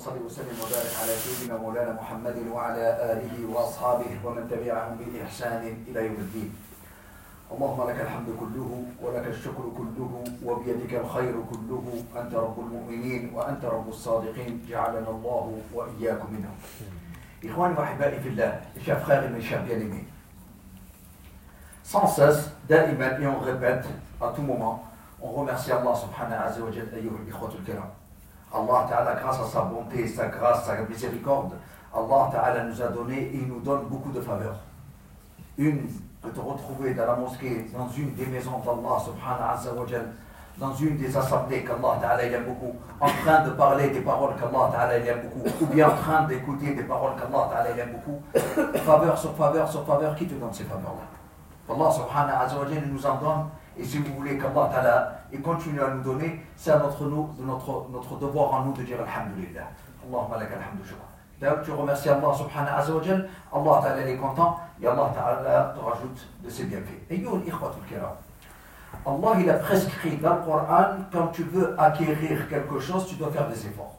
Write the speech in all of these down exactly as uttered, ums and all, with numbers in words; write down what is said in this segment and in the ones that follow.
صل وسلم وبارك على سيدنا مولانا محمد وعلى آله وأصحابه ومن تبعهم بإحسان إلى يوم الدين. اللهم لك الحمد كله ولك الشكر كله وبيدك الخير كله، أنت رب المؤمنين وأنت رب الصادقين، جعلنا الله وإياكم منهم. إخواني وأحبائي في الله, mes chers frères et mes chers bien-aimés, sans cesse, da'iman, et on répète à tout moment, on remercie Allah subhanahu wa ta'ala, ayyuhal ikhwatul kiram. Allah ta'ala, grâce à sa bonté, sa grâce, sa miséricorde, Allah ta'ala nous a donné et il nous donne beaucoup de faveurs. Une, de te retrouver dans la mosquée, dans une des maisons d'Allah subhanahu wa ta'ala, dans une des assemblées qu'Allah ta'ala aime beaucoup, en train de parler des paroles qu'Allah ta'ala aime beaucoup, ou bien en train d'écouter des paroles qu'Allah ta'ala aime beaucoup, faveur sur faveur sur faveur, qui te donne ces faveurs-là? Allah subhanahu wa ta'ala nous en donne. Et si vous voulez qu'Allah Ta'ala continue à nous donner, c'est à notre, notre, notre devoir en nous de dire Alhamdulillah. Allahumma laka alhamdu shukr. Tu remercies Allah subhanahu wa ta'ala, Allah Ta'ala est content et Allah Ta'ala te rajoute de ses bienfaits. Et yo, l'ikhwatul kiram, Allah il a prescrit dans le Coran, quand tu veux acquérir quelque chose, tu dois faire des efforts.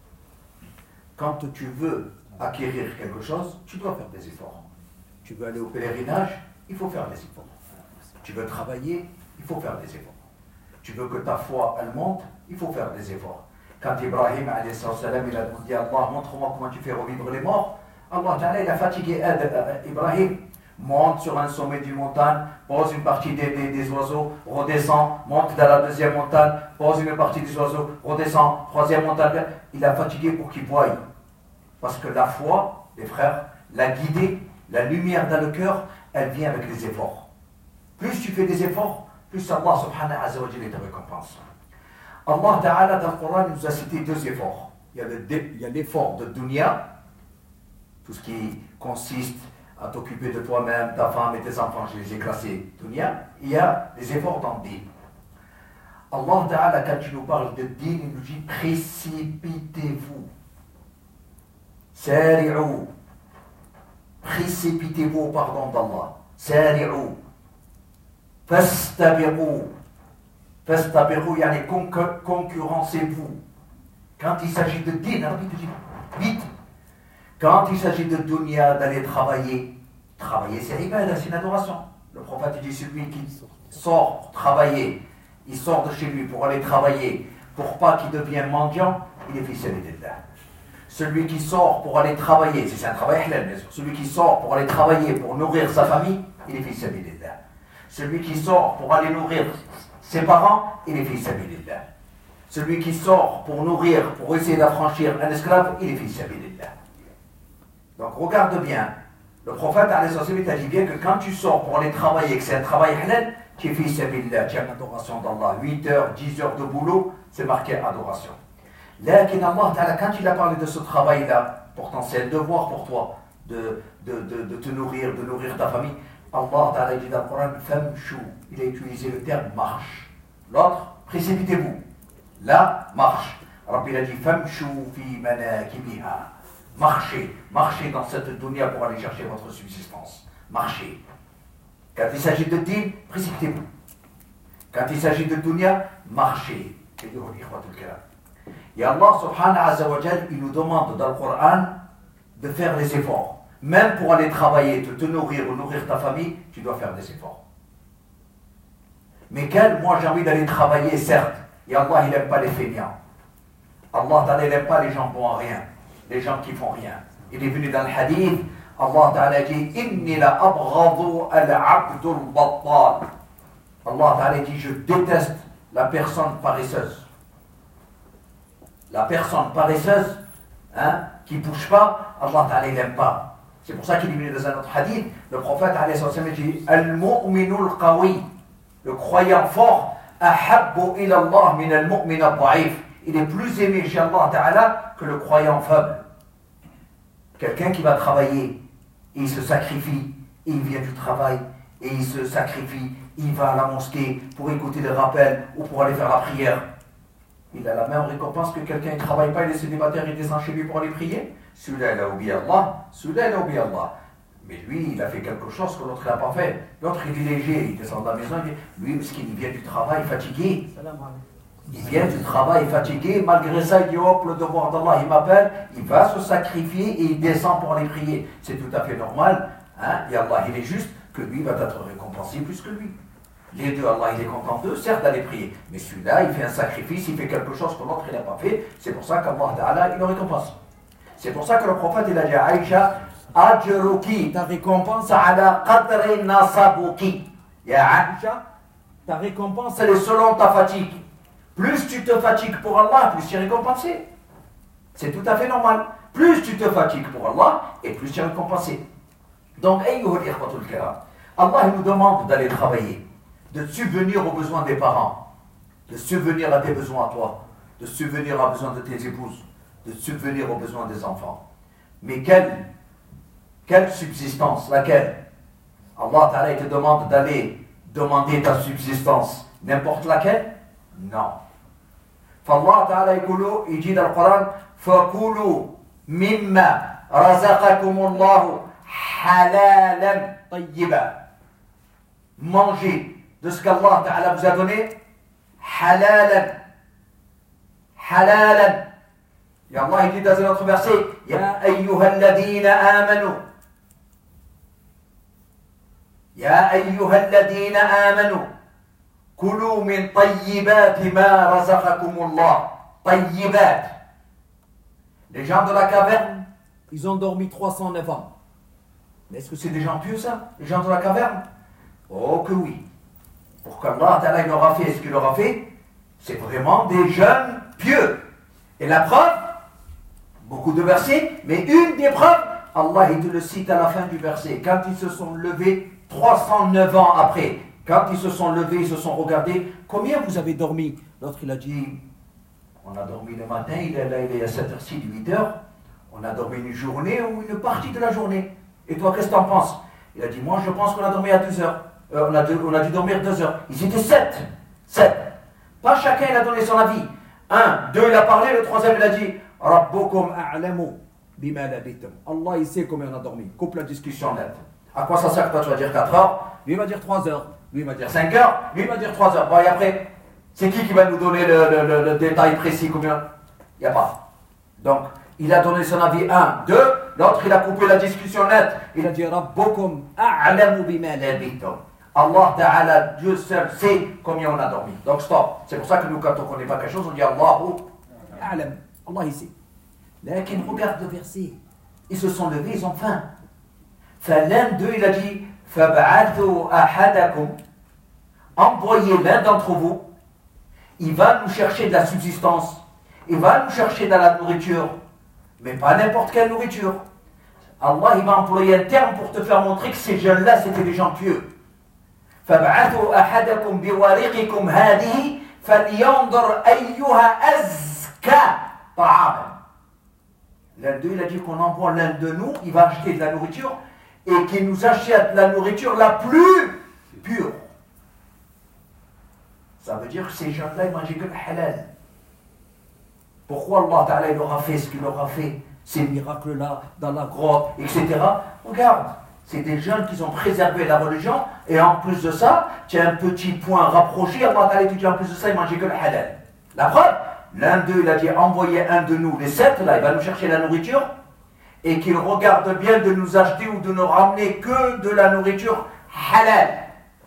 Quand tu veux acquérir quelque chose, tu dois faire des efforts. Tu veux aller au pèlerinage, il faut faire des efforts. Tu veux travailler, il faut faire des efforts. Tu veux que ta foi, elle monte, il faut faire des efforts. Quand Ibrahim, alayhi salam, il a dit à Allah, montre-moi comment tu fais revivre les morts, Allah Ta'ala, il a fatigué Ibrahim. Monte sur un sommet d'une montagne, pose une partie des, des, des oiseaux, redescend, monte dans la deuxième montagne, pose une partie des oiseaux, redescend, troisième montagne. Il a fatigué pour qu'il voie. Parce que la foi, les frères, la guidée, la lumière dans le cœur, elle vient avec les efforts. Plus tu fais des efforts, plus Allah subhanahu wa ta'ala te récompense. Allah ta'ala dans le Coran nous a cité deux efforts. Il y a, le, il y a l'effort de dunya, tout ce qui consiste à t'occuper de toi-même, ta femme et tes enfants, je les ai classés dunya. Il y a les efforts dans le din. Allah ta'ala, quand il nous parle de din, il nous dit précipitez-vous. Sari'u. Précipitez-vous au pardon d'Allah. Sari'u. Fastabiqu. Fastabiqu, yani concurrencez-vous. Quand il s'agit de din, vite. Quand il s'agit de dunya, d'aller travailler, travailler c'est ibadah, c'est une adoration. Le prophète dit celui qui sort pour travailler, il sort de chez lui pour aller travailler, pour pas qu'il devienne mendiant, il est fils d'Allah. Celui qui sort pour aller travailler, c'est un travail halal bien sûr, celui qui sort pour aller travailler, pour nourrir sa famille, il est fils d'Allah. Celui qui sort pour aller nourrir ses parents, il est fils d'Allah. Celui qui sort pour nourrir, pour essayer d'affranchir un esclave, il est fils d'Allah. Donc regarde bien, le prophète a dit bien que quand tu sors pour aller travailler, que c'est un travail halal, tu es fils d'Allah, tu as l'adoration d'Allah. huit heures, dix heures de boulot, c'est marqué adoration. Là, quand il a parlé de ce travail-là, pourtant c'est un devoir pour toi de, de, de, de te nourrir, de nourrir ta famille. Allah Ta'ala dit dans le Coran, famchou, il a utilisé le terme marche. L'autre, précipitez-vous. Là, marche. Rabbi il a dit, famchou fi manakibiha. Marchez, marchez dans cette dunya pour aller chercher votre subsistance. Marchez. Quand il s'agit de din, précipitez-vous. Quand il s'agit de dunya, marchez. Et Allah subhanahu wa ta'ala, il nous demande dans le Coran de faire des efforts. Même pour aller travailler, te, te nourrir ou nourrir ta famille, tu dois faire des efforts. Mais quel, moi j'ai envie d'aller travailler, certes, et Allah il n'aime pas les feignants. Allah Ta'ala n'aime pas les gens bons à rien, les gens qui font rien. Il est venu dans le hadith, Allah Ta'ala dit Inni la abghadu al-abdul battal. Allah Ta'ala dit je déteste la personne paresseuse. La personne paresseuse, hein, qui ne bouge pas, Allah Ta'ala n'aime pas. C'est pour ça qu'il est venu dans un autre hadith, le prophète dit Al-mu'minul qawi, le croyant fort, ahabbu ila Allah min al-mu'min al-da'if. Il est plus aimé chez Allah Ta'ala que le croyant faible. Quelqu'un qui va travailler, il se sacrifie, il vient du travail, et il se sacrifie, il va à la mosquée pour écouter le rappel ou pour aller faire la prière. Il a la même récompense que quelqu'un qui ne travaille pas, il est célibataire, il descend chez lui pour aller prier. Celui-là, il a oublié Allah. Celui-là, il a oublié Allah. Mais lui, il a fait quelque chose que l'autre n'a pas fait. L'autre, il est léger, il descend de la maison, il dit, lui, parce qu'il vient du travail fatigué. Il vient du travail fatigué, malgré ça, il dit hop, le devoir d'Allah, il m'appelle, il va se sacrifier et il descend pour aller prier. C'est tout à fait normal, hein? Et Allah, il est juste que lui va être récompensé plus que lui. Les deux, Allah, il est content d'eux, certes, d'aller prier. Mais celui-là, il fait un sacrifice, il fait quelque chose que l'autre, il n'a pas fait. C'est pour ça qu'Allah Ta'ala, il le récompense. C'est pour ça que le prophète, il a dit à Aïcha, Ajruki, ta récompense, ala qadri nasabuki. Ya Aïcha, ta récompense, elle est selon ta fatigue. Plus tu te fatigues pour Allah, plus tu es récompensé. C'est tout à fait normal. Plus tu te fatigues pour Allah, et plus tu es récompensé. Donc, ayyuhul ikhwatul kiram, Allah nous demande d'aller travailler, de subvenir aux besoins des parents, de subvenir à tes besoins à toi, de subvenir aux besoins de tes épouses, de subvenir aux besoins des enfants. Mais quelle, quelle subsistance, laquelle? Allah Ta'ala te demande d'aller demander ta subsistance, n'importe laquelle? Non. فالله تعالى يقول يجي القرآن فكلوا مما رزقكم الله حلالا طيبا. Mangez de ce qu'Allah Ta'ala vous a donné halalan. Halalan. Et Allah il dit dans un autre verset Ya ayyuhalladhina amanu. Ya ayyuhalladhina amanu. Kulu min tayyibati ma razaqakumullah. Tayyibat. Les gens de la caverne, ils ont dormi trois cent neuf ans. Mais est-ce que c'est des gens pieux ça? Les gens de la caverne? Oh que oui. Pour qu'Allah Ta'ala il leur a fait ce qu'il leur a fait, c'est vraiment des jeunes pieux. Et la preuve, beaucoup de versets, mais une des preuves, Allah il te le cite à la fin du verset. Quand ils se sont levés trois cent neuf ans après, quand ils se sont levés, ils se sont regardés, combien vous avez dormi? L'autre il a dit, on a dormi le matin, il est là, il est à sept heures six, huit heures, on a dormi une journée ou une partie de la journée. Et toi, qu'est-ce que tu en penses? Il a dit, moi je pense qu'on a dormi à deux heures. Euh, on, a de, on a dû dormir deux heures. Ils étaient sept. Sept. Pas chacun il a donné son avis. Un, deux, il a parlé, le troisième il a dit, Rabbukum a'lamu bima labitum. Allah il sait combien on a dormi. Coupe la discussion net. À quoi ça sert que toi tu vas dire quatre heures? Lui il va dire trois heures. Lui il va dire cinq heures. Lui il va dire trois heures. Bon et après, c'est qui qui va nous donner le, le, le, le détail précis combien? Il n'y a pas. Donc, il a donné son avis un, deux. L'autre il a coupé la discussion nette. Il a dit Rabbukum a'lamu bima labitum. Allah Ta'ala, Dieu seul sait combien on a dormi. Donc stop. C'est pour ça que nous, quand on ne connaît pas quelque chose, on dit Allahu A'lam. Allah il sait. Mais qui regarde le verset. Ils se sont levés, ils ont faim. L'un d'eux, il a dit Fab'athu ahadakum. Envoyez l'un d'entre vous. Il va nous chercher de la subsistance. Il va nous chercher de la nourriture. Mais pas n'importe quelle nourriture. Allah, il va employer un terme pour te faire montrer que ces jeunes-là, c'était des gens pieux. فابعثوا أحدكم بورقكم هذه فلينظر أيها أزكى طعاما. L'un d'eux, il a dit qu'on envoie l'un de nous, il va acheter de la nourriture et qu'il nous achète la nourriture la plus pure. Ça veut dire que ces gens-là, ils mangeaient que le halal. Pourquoi Allah Ta'ala il leur a fait ce qu'il leur a fait, ces miracles-là, dans la grotte, et cetera. Regarde. C'est des jeunes qui ont préservé la religion, et en plus de ça, tu as un petit point rapproché, Allah Ta'ala te dit en plus de ça, il mangeait que le halal. La preuve, l'un d'eux, il a dit, envoyez un de nous, les sept, là, il va nous chercher la nourriture, et qu'il regarde bien de nous acheter ou de nous ramener que de la nourriture halal.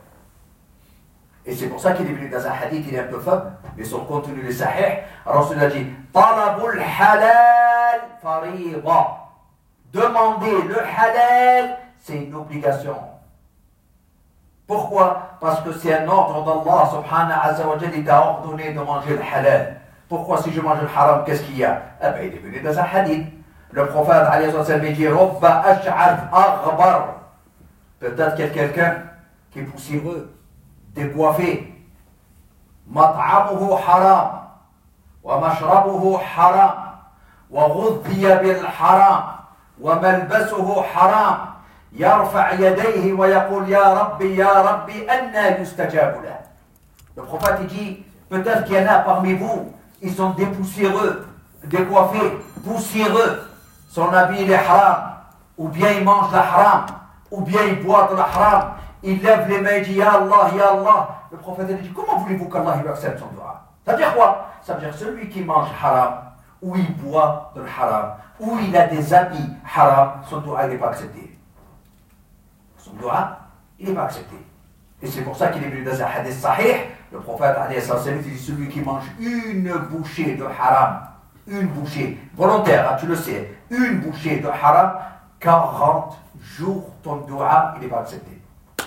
Et c'est pour ça qu'il est venu dans un hadith, il est un peu faible, mais son contenu est sahih. Alors il a dit, talabul halal fariida. Demander le halal, c'est une obligation. Pourquoi? Parce que c'est un ordre d'Allah subhanahu wa ta'ala, il t'a ordonné de manger le halal. Pourquoi si je mange le haram, qu'est-ce qu'il y a? Eh bien, il est venu dans un hadith. Le prophète alayhi wa sallam dit Robba ash'af aghbar. Peut-être qu'il y a quelqu'un qui est poussiéreux, décoiffé. Mat'amuhu haram. Wa mashrabuhu haram. Wa ghudhiya bil haram. Wa malbasuhu haram. يرفع يديه ويقول يا ربي يا ربي أنى يستجاب له. Le prophète dit, peut-être qu'il y en a parmi vous, ils sont dépoussiéreux, décoiffés, poussiéreux, son habit il est haram, ou bien il mange la haram, ou bien il boit de la haram, il lève les mains et dit Ya Allah, Ya Allah. Le prophète dit, comment voulez-vous qu'Allah lui accepte son dua? Ça veut dire quoi? Ça veut dire celui qui mange haram, ou il boit de haram, ou il a des habits haram, son doua n'est pas accepté. Son doua, il n'est pas accepté. Et c'est pour ça qu'il est venu dans un hadith sahih, le prophète alayhi salam dit celui qui mange une bouchée de haram, une bouchée, volontaire, hein, tu le sais, une bouchée de haram, quarante jours ton doua, il n'est pas accepté.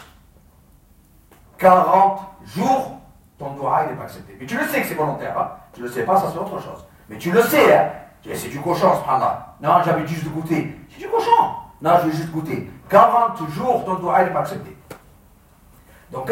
quarante jours, ton doua, il n'est pas accepté. Mais tu le sais que c'est volontaire, hein. Tu le sais pas, ça c'est autre chose. Mais tu le sais, hein. C'est du cochon, subhanallah. Non, j'avais juste goûté. C'est du cochon. Non, je vais juste goûter. quarante jours, ton doua, il n'est pas accepté. Donc,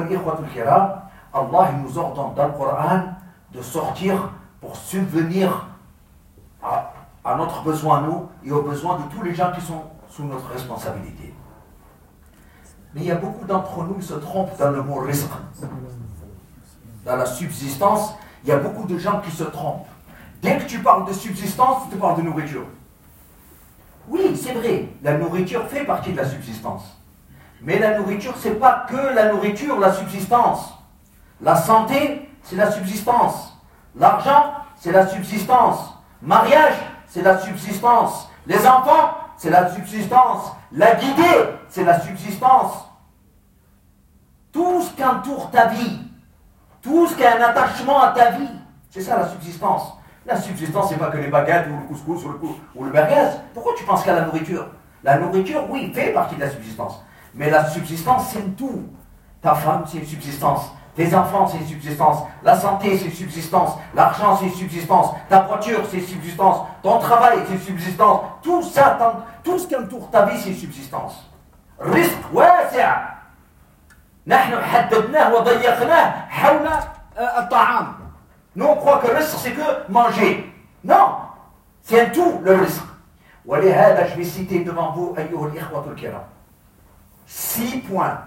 Allah nous ordonne dans le Coran de sortir pour subvenir à, à notre besoin, nous, et aux besoins de tous les gens qui sont sous notre responsabilité. Mais il y a beaucoup d'entre nous qui se trompent dans le mot rizq. Dans la subsistance, il y a beaucoup de gens qui se trompent. Dès que tu parles de subsistance, tu parles de nourriture. Oui, c'est vrai, la nourriture fait partie de la subsistance. Mais la nourriture, c'est pas que la nourriture, la subsistance. La santé, c'est la subsistance. L'argent, c'est la subsistance. Mariage, c'est la subsistance. Les enfants, c'est la subsistance. La guidée, c'est la subsistance. Tout ce qui entoure ta vie, tout ce qui a un attachement à ta vie, c'est ça la subsistance. La subsistance, c'est pas que les baguettes ou le couscous ou le, ou le merguez. Pourquoi tu penses qu'à la nourriture? La nourriture, oui, fait partie de la subsistance. Mais la subsistance, c'est tout. Ta femme, c'est une subsistance. Tes enfants, c'est une subsistance. La santé, c'est une subsistance. L'argent, c'est une subsistance. Ta voiture, c'est une subsistance. Ton travail, c'est une subsistance. Tout ça, tout ce qui entoure ta vie, c'est une subsistance. Risque, واسع. نحن حددناه وضيقناه حول الطعام. Nous, on croit que le risque, c'est que manger. Non, c'est un tout, le risque. ولهذا, je vais citer devant vous, أيها الإخوة الكرام. Six points.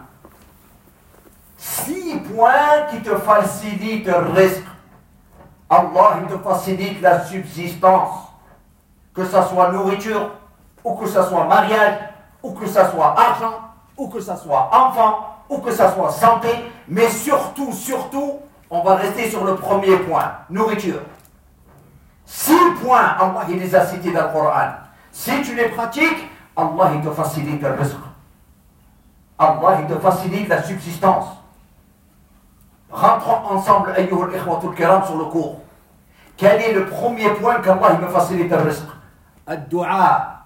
Six points qui te facilitent le risque. Allah, il te facilite la subsistance. Que ça soit nourriture, ou que ça soit mariage, ou que ça soit argent, ou que ça soit enfant, ou que ça soit santé. Mais surtout, surtout, on va rester sur le premier point, nourriture. Six points, Allah, il les a cités dans le Coran. Si tu les pratiques, Allah, il te facilite le risque. Allah, il te facilite la subsistance. Rentrons ensemble, ayyuhal ikhwatul kiram, sur le cours. Quel est le premier point qu'Allah il me facilite le risque? Ad-du'a.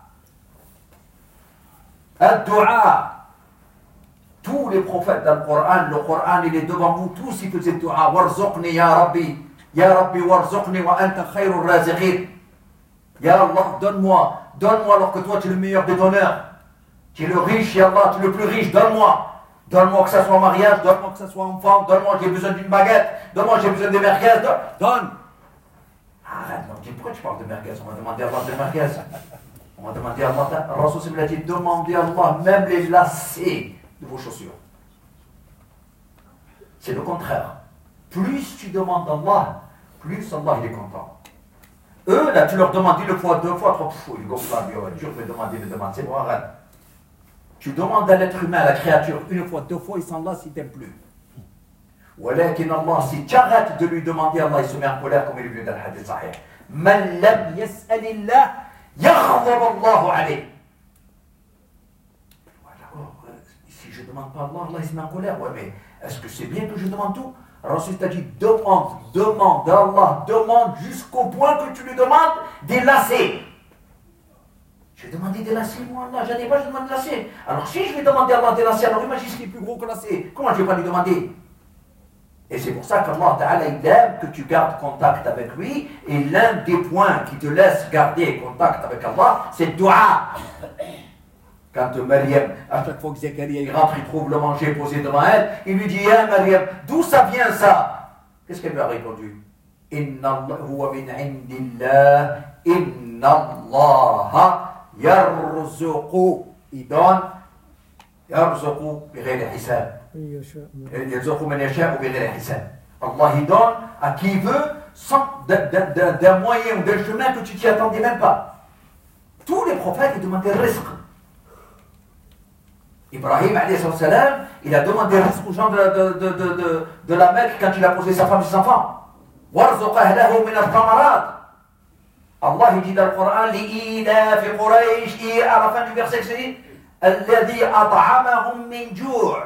Ad-du'a. Tous les prophètes dans le Coran, le Coran il est devant vous, tous ils faisaient du'a. Warzuqni ya Rabbi. Ya Rabbi warzuqni wa anta khayrul raziqin. Ya Allah, donne-moi. Donne-moi alors que toi tu es le meilleur des donneurs. Tu es le riche, ya Allah, tu es le plus riche, donne-moi. Donne-moi que ça soit mariage, donne-moi que ça soit enfant, donne-moi j'ai besoin d'une baguette, donne-moi j'ai besoin de merguez, donne. donne. Arrête, non, dis pourquoi tu parles de merguez? On va demander à Allah de merguez. On va demander à Allah, Rasul a dit, demandez à Allah même les lacets de vos chaussures. C'est le contraire. Plus tu demandes à Allah, plus Allah il est content. Eux, là, tu leur demandes une fois, deux fois, trois fois, ils gonflent la voiture, je vais demander, je vais demander, c'est bon, arrête. Tu demandes à l'être humain, à la créature, une fois, deux fois, il s'en lasse, il t'aime plus. ولكن Allah, si tu arrêtes de lui demander, Allah, il se met en colère, comme il est venu dans le hadith sahih. من لم يسأل الله يغضب الله عليه. Si je ne demande pas à Allah, Allah, il se met en colère. Ouais, mais est-ce que c'est bien que je demande tout? Rasul t'a dit, demande, demande à Allah, demande jusqu'au point que tu lui demandes des lacets. Je vais demander des lacets, moi, Allah, j'en ai pas, je demande des lacets. Alors si je vais demander à Allah des lacets, alors imagine ce qui est plus gros que lacets. Comment je ne vais pas lui demander? Et c'est pour ça qu'Allah Ta'ala, il aime que tu gardes contact avec lui. Et l'un des points qui te laisse garder contact avec Allah, c'est le dua. Quand Maryam, à chaque fois que Zacharia il rentre, il trouve le manger posé devant elle, il lui dit, ah Maryam, d'où ça vient ça? Qu'est-ce qu'elle lui a répondu? Inna Allah huwa min indillah, inna Allah yarzuqu. Il donne, yarzuqu bi ghayri hisab. Yarzuqu man yasha'u bi ghayri hisab. Allah il donne à qui il veut, sans d'un moyen ou d'un chemin que tu t'y attendais même pas. Tous les prophètes ils demandaient le rizq. Ibrahim, il a demandé le risque aux gens de, de, de, de, de, de la Mecque quand il a posé sa femme et ses enfants. وارزق أهله من الثمرات. Allah dit dans le Coran, لإيلاف قريش, et à la fin du verset, c'est dit, الذي أطعمهم من جوع.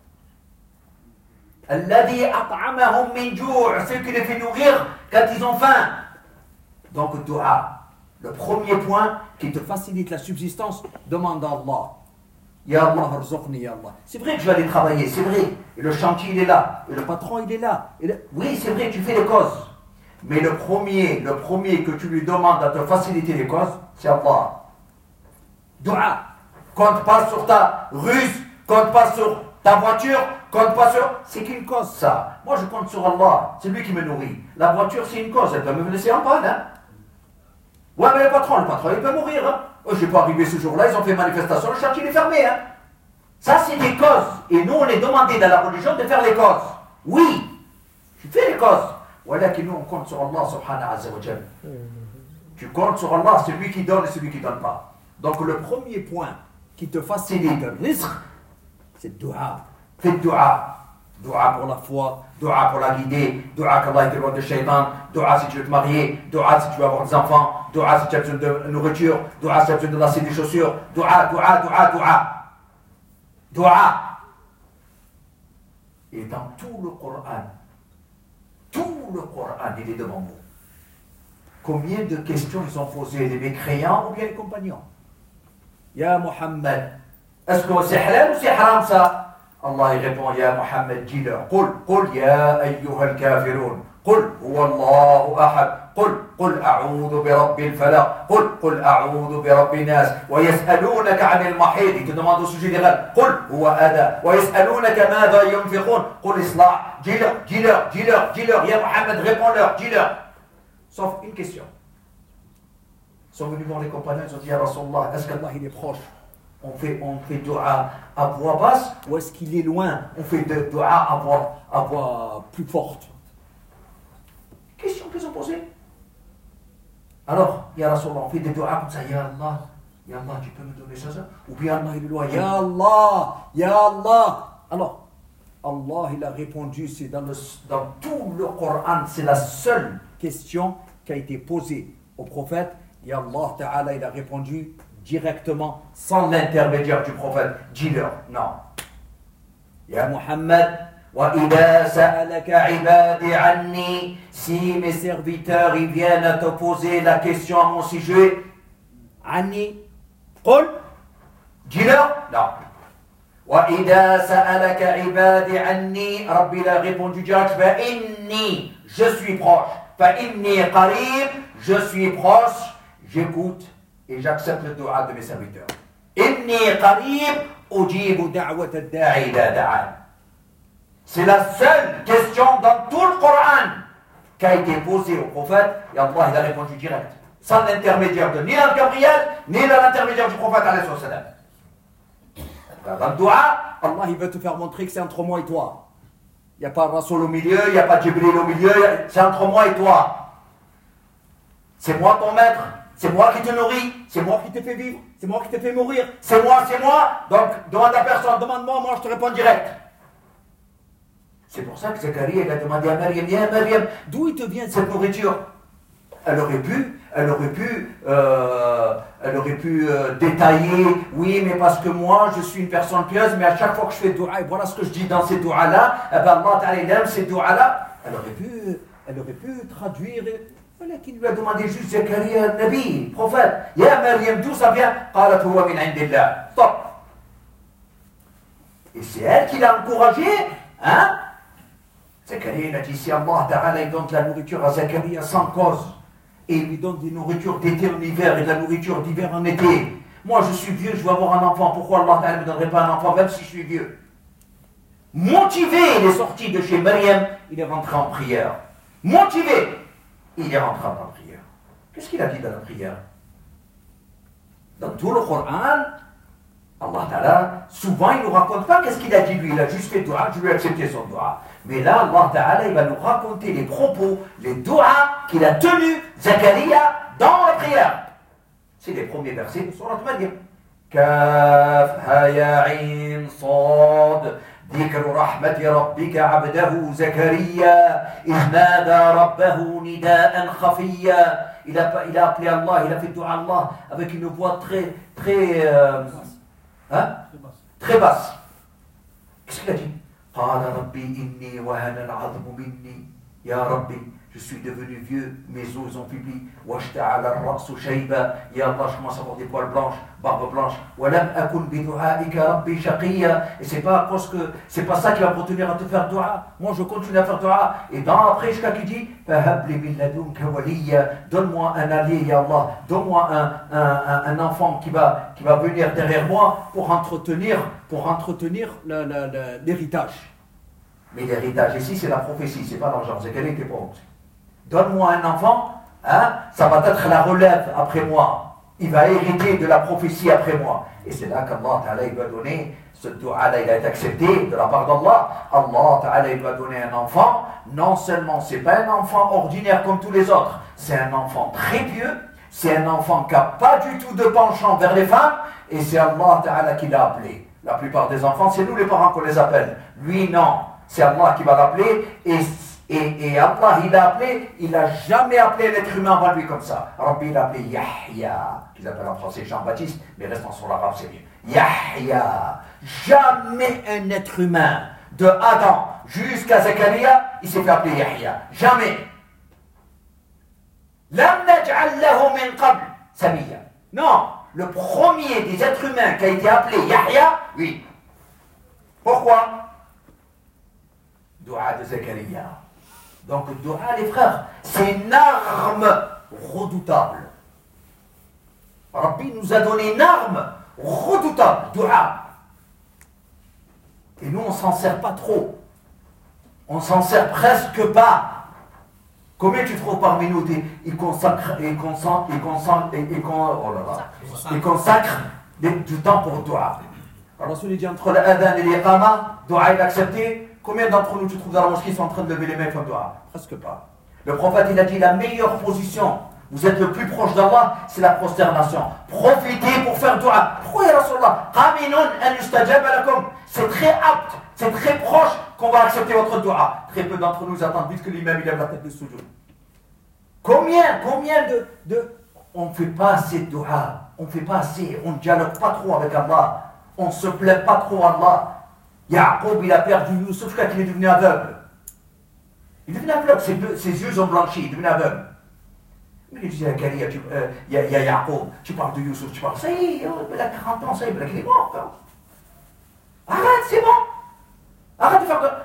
الذي أطعمهم من جوع, ceux qui les fait nourrir quand ils ont faim. Donc, dua, le premier point qui te facilite la subsistance, demande à Allah. Ya Allah, arzuqni, ya Allah. C'est vrai que je vais aller travailler, c'est vrai. Et le chantier, il est là. Et le patron, il est là. Et le... Oui, c'est vrai, tu fais les causes. Mais le premier, le premier que tu lui demandes à te faciliter les causes, c'est Allah. Dua. Compte pas sur ta ruse, compte pas sur ta voiture, compte pas sur... C'est qu'une cause, ça. Moi, je compte sur Allah. C'est lui qui me nourrit. La voiture, c'est une cause. Elle peut me laisser en panne, hein. Ouais, mais le patron, le patron, il peut mourir, hein. Oh, je n'ai pas arrivé ce jour-là, ils ont fait manifestation, le chantier est fermé, hein. Ça, c'est des causes. Et nous, on est demandé dans la religion de faire les causes. Oui, tu fais les causes. Voilà que nous, on compte sur Allah, subhanahu wa ta'ala. Tu comptes sur Allah, c'est lui qui donne et celui qui ne donne pas. Donc, le premier point qui te facilite le risque, c'est le dua. Fais le dua. Dua pour la foi, dua pour la guider, dua qu'Allah te loin de shaitan, dua si tu veux te marier, dua si tu veux avoir des enfants, dua si tu as besoin de nourriture, dua si tu as besoin de lasser des chaussures, dua, dua, dua, dua. Dua. Et dans tout le Coran, tout le Coran, il est devant vous. Combien de questions ils ont posées les mécréants ou bien les compagnons? Ya Muhammad, est-ce que c'est halal ou c'est haram ça? Allah il répond, Ya Muhammad, dis-leur, قل قل يا أيها الكافرون قل هو الله أحد قل قل أعوذ برب الفلق قل قل أعوذ برب الناس ويسألونك عن المحيض, ils te demandent au sujet des règles, قل هو أذى ويسألونك ماذا ينفقون قل إصلاح, dis-leur, dis-leur, dis-leur, dis-leur, Ya Muhammad, réponds-leur, dis-leur. Sauf une question. Ils sont venus voir les compagnons, ils ont dit, Ya Rasulallah, est-ce qu'Allah il est proche? On fait, on fait dua à voix basse ou est-ce qu'il est loin? On fait de dua à voix, à voix plus forte. Question qu'ils ont posée. Alors, Ya Rasulallah, on fait des dua comme ça, Ya Allah, Ya Allah, tu peux me donner ça, ça? Ou bien Allah, il est loin, Ya Allah, Ya Allah. Alors, Allah, il a répondu, c'est dans, le, dans tout le Coran, c'est la seule question qui a été posée au prophète. Et Allah Ta'ala, il a répondu directement, sans l'intermédiaire du prophète. Dis-leur, non. Ya Muhammad, wa idha sa'alaka ibadi anni, si mes serviteurs ils viennent à te poser la question à mon sujet, anni, qul, dis-leur, non. Wa idha sa'alaka ibadi anni, Rabbi l'a répondu direct, fa inni, je suis proche, fa inni qarib, je suis proche, j'écoute et j'accepte le dua de mes serviteurs. Inni qarib ujibu da'wat ad-da'i ila da'an. C'est la seule question dans tout le Coran qui a été posée au prophète et Allah il a répondu direct, sans l'intermédiaire de ni l'ange Gabriel, ni de l'intermédiaire du prophète alayhi salam. Dans le dua, Allah il veut te faire montrer que c'est entre moi et toi. Il n'y a pas Rasoul au milieu, il n'y a pas Jibril au milieu, c'est entre moi et toi. C'est moi ton maître. C'est moi qui te nourris, c'est moi qui te fais vivre, c'est moi qui te fais mourir, c'est moi, c'est moi. Donc, demande à personne, demande-moi, moi je te réponds direct. C'est pour ça que Zacharie, il a demandé à Maryam, Ya Maryam, d'où il te vient cette nourriture? Elle aurait pu, elle aurait pu, euh, elle aurait pu euh, détailler, oui, mais parce que moi, je suis une personne pieuse, mais à chaque fois que je fais dua, et voilà ce que je dis dans ces dua-là, eh ben Allah Ta'ala, il aime ces dua-là. Elle aurait pu, elle aurait pu traduire... Voilà qui lui a demandé juste Zacharie, Nabi, prophète. Ya Maryam, d'où ça vient? Qalat huwa min indillah. Stop. Et c'est elle qui l'a encouragé, hein? Zacharie, il a dit, si Allah Ta'ala, il donne de la nourriture à Zacharie sans cause, et il lui donne des nourritures d'été en hiver et de la nourriture d'hiver en été. Moi, je suis vieux, je veux avoir un enfant. Pourquoi Allah Ta'ala ne me donnerait pas un enfant, même si je suis vieux? Motivé, il est sorti de chez Maryam, il est rentré en prière. Motivé. Il est rentré dans la prière. Qu'est-ce qu'il a dit dans la prière? Dans tout le Coran, Allah Ta'ala, souvent il ne nous raconte pas qu'est-ce qu'il a dit lui. Il a juste fait dua, je lui ai accepté son dua. Mais là, Allah Ta'ala, il va nous raconter les propos, les duas qu'il a tenus, Zacharia, dans la prière. C'est les premiers versets de Surat Maryam. Kaf, ha, ya, in, sad, ذكر رحمة ربك عبده زكريا إذ نادى ربه نداء خفيا. Il a, il a appelé Allah, il a fait dua à Allah avec une voix très, très, euh, hein? Très basse. Qu'est-ce qu'il a dit? قال ربي إني وهن العظم مني يا ربي, je suis devenu vieux, mes os ont faibli. واشتعل الرأس شيبا, ya Allah, je commence à avoir des poils blanches, barbe blanche. ولم أكن بدعائك ربي شقيا, et c'est pas parce que c'est pas ça qui va continuer à te faire dua. Moi je continue à faire dua. Et dans après jusqu'à qui dit فهب لي من لدنك وليا, donne-moi un allié, ya Allah, donne-moi un, un, un, un enfant qui va, qui va venir derrière moi pour entretenir, pour entretenir le, le, le, l'héritage. Mais l'héritage ici c'est la prophétie, c'est pas l'argent, c'est qu'elle était pauvre. Donne-moi un enfant, hein, ça va être la relève après moi. Il va hériter de la prophétie après moi. Et c'est là qu'Allah Ta'ala il va donner, ce dua-là il a été accepté de la part d'Allah. Allah Ta'ala il va donner un enfant. Non seulement c'est pas un enfant ordinaire comme tous les autres, c'est un enfant très pieux, c'est un enfant qui n'a pas du tout de penchant vers les femmes, et c'est Allah Ta'ala qui l'a appelé. La plupart des enfants, c'est nous les parents qu'on les appelle. Lui non, c'est Allah qui va l'appeler, et Et, et Allah, il a appelé, il n'a jamais appelé l'être humain avant lui comme ça. Rabbi, il a appelé Yahya, qu'ils appellent en français Jean-Baptiste, mais restant sur l'arabe, c'est mieux. Yahya. Jamais un être humain, de Adam jusqu'à Zakaria, il s'est fait appeler Yahya. Jamais. Lam naj'al lahu min qabl Samiyya. Non, le premier des êtres humains qui a été appelé Yahya, oui. Pourquoi? Dua de Zakaria. Donc, le dua, les frères, c'est une arme redoutable. Rabbi nous a donné une arme redoutable, dua. Et nous, on ne s'en sert pas trop. On s'en sert presque pas. Combien tu trouves parmi nous des, ils consacrent, ils consacrent, ils consacrent, ils, ils, oh là là, ils consacrent des, du temps pour dua. Alors, celui qui dit entre l'adhan et l'iqama, dua est accepté. Combien d'entre nous, tu trouves dans la mosquée, sont en train de lever les mains comme dua? Presque pas. Le prophète, il a dit la meilleure position, vous êtes le plus proche d'Allah, c'est la prosternation. Profitez pour faire dua. Pourquoi ya Rasulallah? C'est très apte, c'est très proche qu'on va accepter votre dua. Très peu d'entre nous attendent vite que l'imam il lève la tête de sujoud. Combien, combien de, de... On ne fait pas assez de dua, on ne fait pas assez, on ne dialogue pas trop avec Allah, on ne se plaît pas trop à Allah. Yaqub, il a perdu Youssouf quand il est devenu aveugle. Il est devenu aveugle, ses, ses yeux ont blanchi, il est devenu aveugle. Mais il dit à Kalia, il y a Yaqub, tu parles de Youssouf, tu parles, ça y est, il a quarante ans, ça y est, il est mort. Arrête, c'est bon. Arrête de faire de...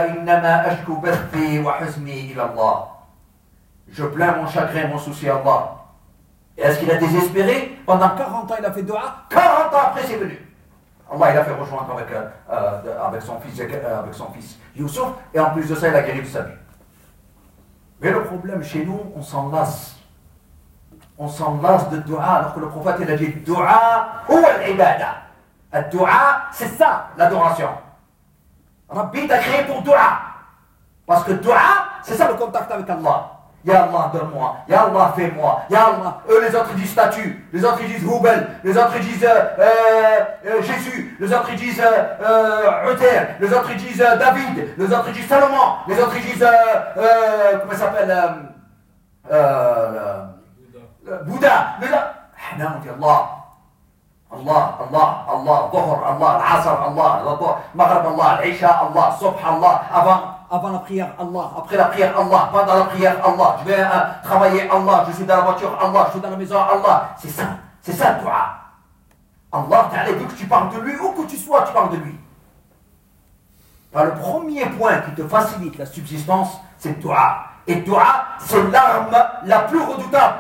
Je plains mon chagrin, mon souci à Allah. Et est-ce qu'il a désespéré? Pendant quarante ans, il a fait dua, quarante ans après, c'est venu. Allah il a fait rejoindre avec, euh, euh, avec, son fils, euh, avec son fils Youssouf, et en plus de ça il a guéri de sa vie. Mais le problème chez nous, on s'en lasse. On s'en lasse de dua, alors que le prophète il a dit dua ou al-ibada. Le dua, c'est ça l'adoration. Rabbi t'a créé pour dua. Parce que dua, c'est ça le contact avec Allah. Ya Allah, donne-moi. Ya Allah, fais-moi. Ya Allah. Eux, les autres disent statue. Les autres, ils disent Houbel. Les autres, ils disent euh, euh, Jésus. Les autres, ils disent euh, Uther. Les autres, ils disent euh, David. Les autres, ils disent Salomon. Les autres, ils disent, euh, euh, comment ça s'appelle euh, euh, Bouddha. Bouddha. Les autres, non, on dit Allah. Allah, Allah, Allah, Dhuhr, Allah, Al-Asr, Allah, Maghrib, Allah, Al-Isha, Allah, Subh, Allah, avant. Avant la prière, Allah. Après la prière, Allah. Pendant la prière, Allah. Je vais euh, travailler, Allah. Je suis dans la voiture, Allah. Je suis dans la maison, Allah. C'est ça. C'est ça le dua. Allah Ta'ala dit que tu parles de lui, où que tu sois, tu parles de lui. Alors, le premier point qui te facilite la subsistance, c'est le dua. Et le dua, c'est l'arme la plus redoutable.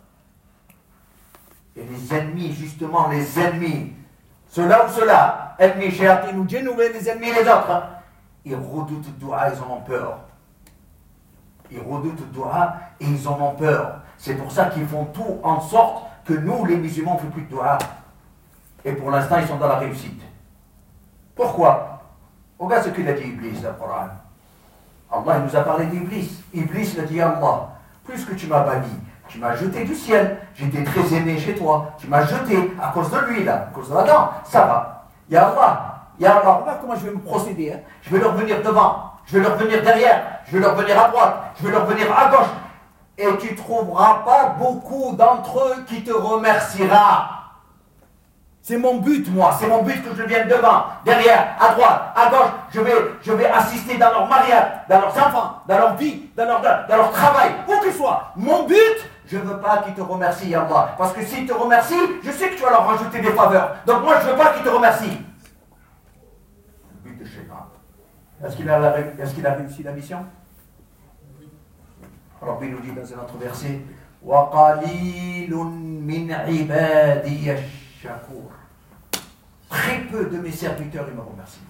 Et les ennemis, justement, les ennemis, ceux-là ou ceux-là, ennemis, shayatin ou djinn, ou les ennemis, les autres, hein, ils redoutent le dua, ils en ont peur. Ils redoutent le dua et ils en ont peur. C'est pour ça qu'ils font tout en sorte que nous, les musulmans, on ne fait plus de dua. Et pour l'instant, ils sont dans la réussite. Pourquoi? Regarde ce qu'il a dit Iblis dans le Coran. Allah il nous a parlé d'Iblis. Iblis il a dit à Allah, plus que tu m'as banni, tu m'as jeté du ciel, j'étais très aimé chez toi, tu m'as jeté à cause de lui là, à cause de Adam, ça va. Ya Allah, Ya Allah, regarde comment je vais me procéder. Hein. Je vais leur venir devant, je vais leur venir derrière, je vais leur venir à droite, je vais leur venir à gauche. Et tu ne trouveras pas beaucoup d'entre eux qui te remerciera. C'est mon but, moi. C'est mon but que je vienne devant, derrière, à droite, à gauche. Je vais, je vais assister dans leur mariage, dans leurs enfants, dans leur vie, dans leur, dans leur travail, où qu'ils soient. Mon but, je ne veux pas qu'ils te remercient, Allah. Parce que s'ils te remercient, je sais que tu vas leur rajouter des faveurs. Donc moi, je ne veux pas qu'ils te remercient. Le but de Shaitan. Est-ce qu'il a, est-ce qu'il a réussi la mission? Rabbi nous dit dans un autre verset, وَقَلِيلٌ مِّنْ عِبَادِيَ الشَّكُورِ. Très peu de mes serviteurs, ils me remercient.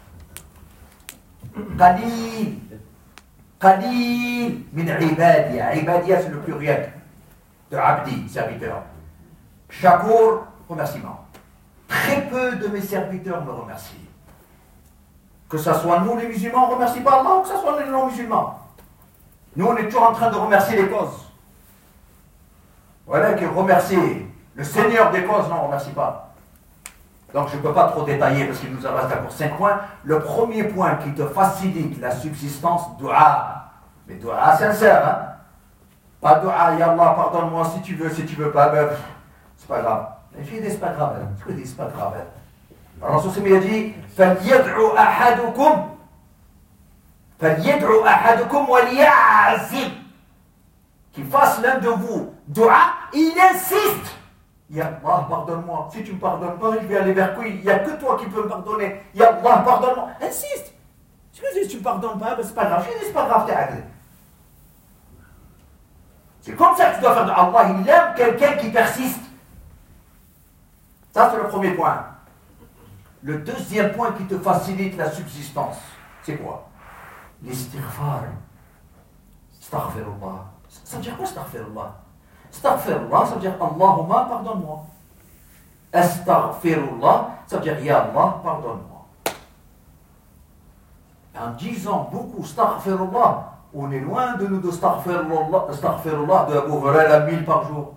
Qalil, qalil min ibadiya. Ibadiya, c'est le pluriel de abdi, serviteur. Shakur, remerciement. Très peu de mes serviteurs me remercient. Que ce soit nous les musulmans, on ne remercie pas Allah, ou que ce soit les non-musulmans. Nous, on est toujours en train de remercier les causes. Voilà qui remercie le Seigneur des causes, non, on ne remercie pas. Donc je ne peux pas trop détailler parce qu'il nous en reste encore cinq points. Le premier point qui te facilite la subsistance, dua. Mais dua sincère, hein. Pas dua, ya Allah, pardonne-moi si tu veux, si tu veux pas, ben, c'est pas grave. J'ai dit, c'est pas grave, hein. Je dis, c'est pas grave. Hein. Alors, Rasul il a dit, فَلْيَدْعُ أَحَدُكُمْ فَلْيَدْعُ أَحَدُكُمْ وَلْيَعْزِمْ. Qu'il fasse l'un de vous dua, il insiste. Ya Allah, pardonne-moi. Si tu ne me pardonnes pas, je vais aller vers qui? Il n'y a que toi qui peux me pardonner. Ya Allah, pardonne-moi. Insiste. Si tu ne me pardonnes pas, ben c'est pas grave. Je dis, c'est pas grave, t'es agréé. C'est comme ça que tu dois faire de Allah. Il aime quelqu'un qui persiste. Ça, c'est le premier point. Le deuxième point qui te facilite la subsistance, c'est quoi? L'istighfar. Astaghfirullah. Ça veut dire quoi, astaghfirullah? Astaghfirullah, ça veut dire Allahumma, pardonne-moi. Astaghfirullah, ça veut dire Ya Allah, pardonne-moi. En disant beaucoup astaghfirullah, on est loin de nous de astaghfirullah, astaghfirullah de Abu Huraira mille par jour.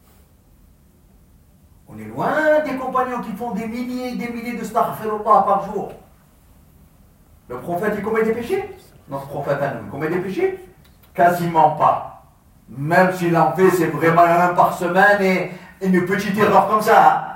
On est loin des compagnons qui font des milliers et des milliers de astaghfirullah par jour. Le prophète, il commet des péchés? Notre prophète à nous, il commet des péchés? Quasiment pas. Même s'il en fait, c'est vraiment un par semaine et une petite erreur comme ça. Hein?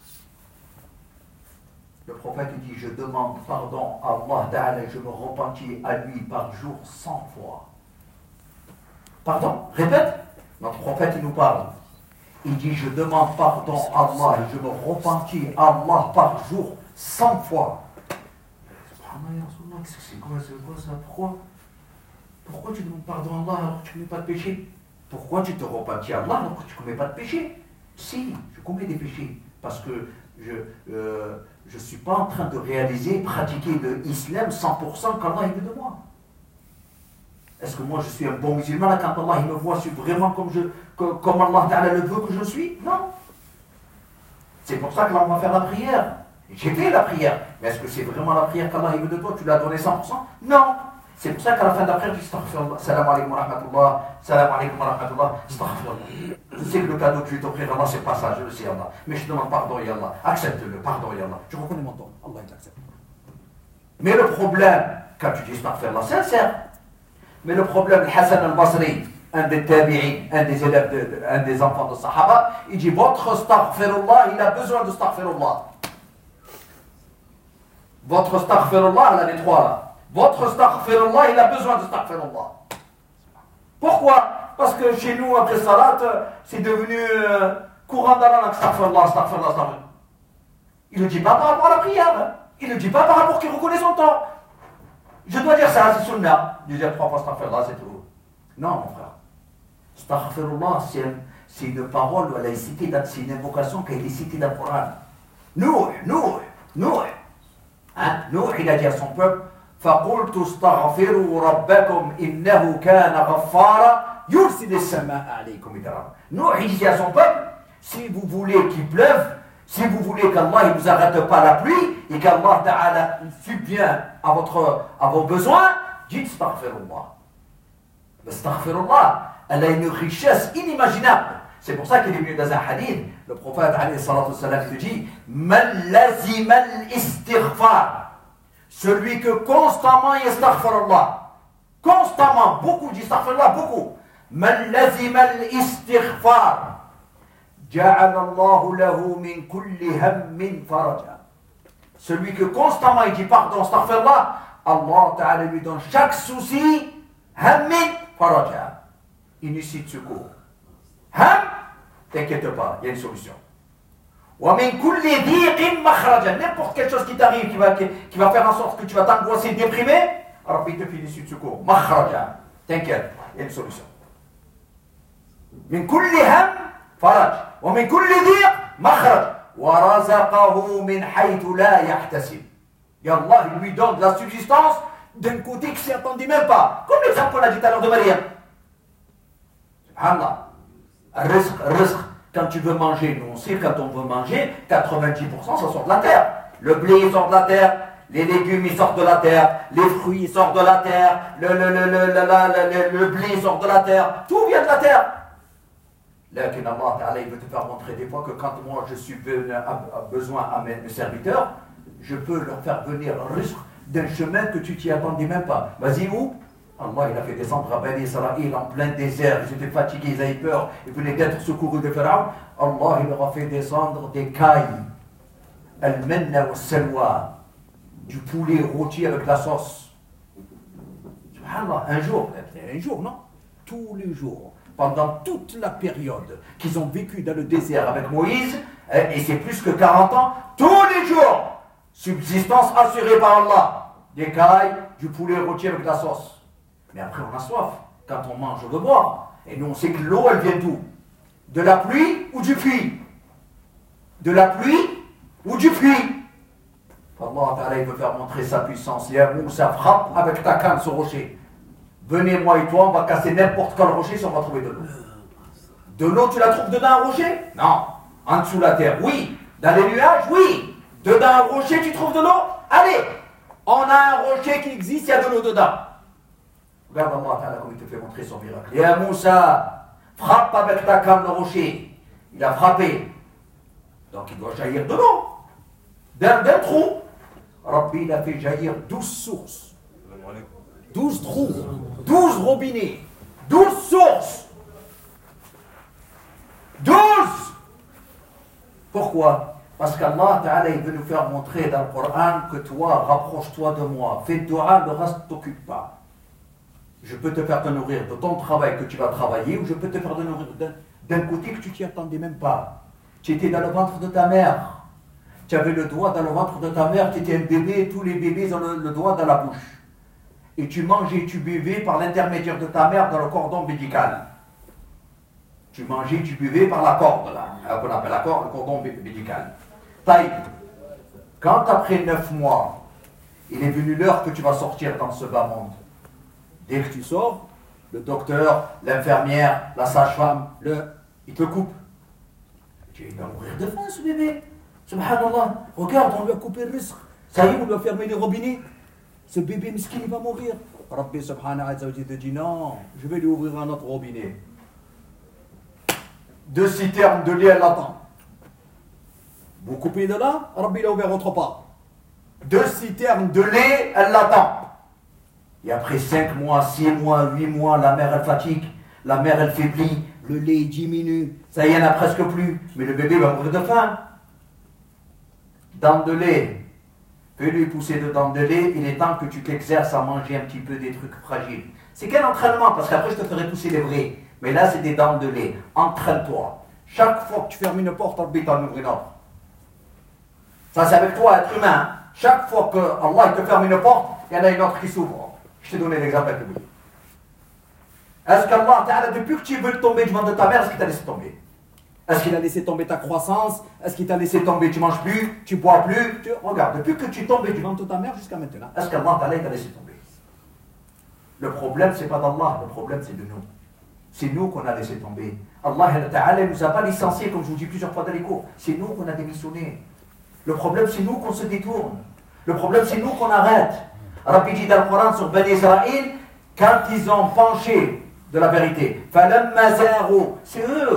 Le prophète dit, je demande pardon à Allah Ta'ala et je me repentis à lui par jour cent fois. Pardon, répète. Notre prophète, il nous parle. Il dit, je demande pardon à Allah et je me repentis à Allah par jour cent fois. C'est quoi, c'est quoi ça? Pourquoi? Pourquoi tu demandes pardon à Allah alors que tu ne commets pas de péché? Pourquoi tu te repentis à Allah alors que tu ne commets pas de péché? Si, je commets des péchés. Parce que je ne euh, je suis pas en train de réaliser, pratiquer l'islam cent pour cent qu'Allah veut de moi. Est-ce que moi je suis un bon musulman là, quand Allah il me voit, je suis vraiment comme, je, comme, comme Allah Ta'ala le veut que je suis? Non. C'est pour ça que là on va faire la prière. J'ai fait la prière. Mais est-ce que c'est vraiment la prière qu'Allah veut de toi? Tu l'as donné cent pour cent? Non. C'est pour ça qu'à la fin de la prière, je dis astaghfirullah, salam alaikum wa rahmatullah, salam alaikum wa rahmatullah, astaghfirullah. Je sais que le cadeau que je vais t'offrir, Allah, c'est pas ça, je le sais, Allah. Mais je demande pardon, ya Allah. Accepte-le, pardon, ya Allah. Je reconnais mon tort, Allah, il accepte. Mais le problème, quand tu dis astaghfirullah, c'est sincère. Mais le problème, le Hassan al-Basri, un des tabi'in, un des élèves, de, de, un des enfants de Sahaba, il dit, votre astaghfirullah, il a besoin de astaghfirullah. Votre astaghfirullah, elle a les trois là. Votre astaghfirullah, il a besoin de astaghfirullah. Pourquoi? Parce que chez nous, après salat, c'est devenu euh, courant d'Allah, astaghfirullah, astaghfirullah, astaghfirullah. Il ne dit pas par rapport à la prière. Hein. Il ne dit pas par rapport qu'il reconnaît son tort. Je dois dire ça, c'est sunnah. De dire trois fois astaghfirullah, c'est tout. Non, mon frère. Astaghfirullah, c'est une parole, c'est une invocation qui a été citée dans le Coran. Nouh, Nouh, Nouh. Hein? Nouh, il a dit à son peuple, فقلت استغفروا ربكم إنه كان غفارا يرسل السماء عليكم مدرارا. Nous, il dit à son peuple, si vous voulez qu'il pleuve, si vous voulez qu'Allah ne vous arrête pas la pluie et qu'Allah Ta'ala subvient à, votre, à vos besoins, dites astaghfirullah. L'astaghfirullah, elle a une richesse inimaginable. C'est pour ça qu'il est venu dans un hadith, le prophète alayhi salatu wassalam te dit Man lazima al-istighfar, celui que constamment yastaghfirullah, constamment, beaucoup yastaghfirullah, beaucoup. Man lazima al-istighfar, ja'ala Allahu lahu min kulli hammin faraja. Celui que constamment il dit pardon, astaghfirullah, Allah Ta'ala lui donne chaque souci, hammin faraja, une issue de secours. Ham, t'inquiète pas, il y a une solution. Wa min kulli dhiqin makhraja, n'importe quelque chose qui t'arrive, qui va, qui, qui va faire en sorte que tu vas t'angoisser, déprimer, Rabbi te fait une issue de secours. Makhraja, t'inquiète, il y a une solution. Min kulli ham faraj, wa min kulli dhiq makhraj, wa razaqahu min haythu la yahtasib. Et Allah, il lui donne de la subsistance d'un côté qui s'y attendait même pas. Comme l'exemple qu'on a dit tout à l'heure de Maryam. Subhanallah. Rizq, rizq. Quand tu veux manger, nous on sait quand on veut manger, quatre-vingt-dix pour cent ça sort de la terre. Le blé il sort de la terre, les légumes ils sortent de la terre, les fruits ils sortent de la terre, le, le, le, le, le, le, le, le blé sort de la terre, tout vient de la terre. Là, Allah Ta'ala, il veut te faire montrer des fois que quand moi je suis besoin à mes serviteurs, je peux leur faire venir un risque d'un chemin que tu t'y attendais même pas. Vas-y où? Allah il a fait descendre à Bani Israël en plein désert, ils étaient fatigués, ils avaient peur, ils venaient d'être secourus de Pharaon. Allah il leur a fait descendre des cailles, al-manna wa salwa, du poulet rôti avec la sauce. Subhanallah, un jour, un jour non, tous les jours, pendant toute la période qu'ils ont vécu dans le désert avec Moïse, et c'est plus que quarante ans, tous les jours, subsistance assurée par Allah, des cailles, du poulet rôti avec la sauce. Mais après, on a soif. Quand on mange, on veut boire. Et nous, on sait que l'eau, elle vient d'où? De la pluie ou du puits? De la pluie ou du puits? Allah Ta'ala, il veut faire montrer sa puissance. Il y a Moussa, frappe avec ta canne ce rocher. Venez, moi et toi, on va casser n'importe quel rocher si on va trouver de l'eau. De l'eau, tu la trouves dedans un rocher? Non. En dessous de la terre, oui. Dans les nuages, oui. Dedans un rocher, tu trouves de l'eau? Allez. On a un rocher qui existe, il y a de l'eau dedans. Regarde Allah Ta'ala comme il te fait montrer son miracle. Et à Moussa, frappe avec ta canne le rocher. Il a frappé. Donc il doit jaillir de l'eau. D'un, d'un trou. Rabbi il a fait jaillir douze sources. Douze trous. Douze robinets. Douze sources. Douze. Pourquoi? Parce qu'Allah Ta'ala il veut nous faire montrer dans le Coran que toi, rapproche-toi de moi. Fais dua, le reste ne t'occupe pas. Je peux te faire te nourrir de ton travail que tu vas travailler, ou je peux te faire te nourrir d'un, d'un côté que tu t'y attendais même pas. Tu étais dans le ventre de ta mère. Tu avais le doigt dans le ventre de ta mère, tu étais un bébé, et tous les bébés ont le, le doigt dans la bouche. Et tu mangeais et tu buvais par l'intermédiaire de ta mère dans le cordon médical. Tu mangeais, tu buvais par la corde, là, qu'on appelle la corde, le cordon médical. Taïb, quand après neuf mois, il est venu l'heure que tu vas sortir dans ce bas monde, dès que tu sors, le docteur, l'infirmière, la sage-femme, le, il te coupe. Tu vas mourir de faim, ce bébé. Subhanallah, regarde, on lui a coupé le risque. Ça y est, on lui a fermé les robinets. Ce bébé miskin, il va mourir. Rabbi subhanahu wa ta'ala te dit non, je vais lui ouvrir un autre robinet. Deux citernes de lait, elle l'attend. Vous coupez de là, Rabbi il a ouvert autre part. Deux citernes de lait, elle l'attend. Et après cinq mois, six mois, huit mois, la mère elle fatigue, la mère elle faiblit, le lait diminue, ça y est, il n'y en a presque plus, mais le bébé va mourir de faim. Dents de lait, fais-lui pousser de dents de lait, il est temps que tu t'exerces à manger un petit peu des trucs fragiles. C'est quel entraînement? Parce qu'après je te ferai pousser les vrais, mais là c'est des dents de lait. Entraîne-toi. Chaque fois que tu fermes une porte, Rabbi t'en ouvre une autre. Ça c'est avec toi, être humain. Chaque fois que Allah te ferme une porte, il y en a une autre qui s'ouvre. Je t'ai donné l'exemple avec le bébé. Est-ce qu'Allah Ta'ala, depuis que tu veux tomber du ventre de ta mère, est-ce qu'il t'a laissé tomber? Est-ce qu'il a laissé tomber ta croissance? Est-ce qu'il t'a laissé tomber, tu manges plus, tu bois plus? Tu... Regarde, depuis que tu tombes du ventre de ta mère jusqu'à maintenant, est-ce qu'Allah Ta'ala t'a laissé tomber? Le problème, c'est pas d'Allah, le problème, c'est de nous. C'est nous qu'on a laissé tomber. Allah Ta'ala ne nous a pas licenciés, comme je vous dis plusieurs fois dans les cours. C'est nous qu'on a démissionné. Le problème, c'est nous qu'on se détourne. Le problème, c'est nous qu'on arrête. Rabbi dit dans le Coran sur Bani Israël, quand ils ont penché de la vérité, c'est eux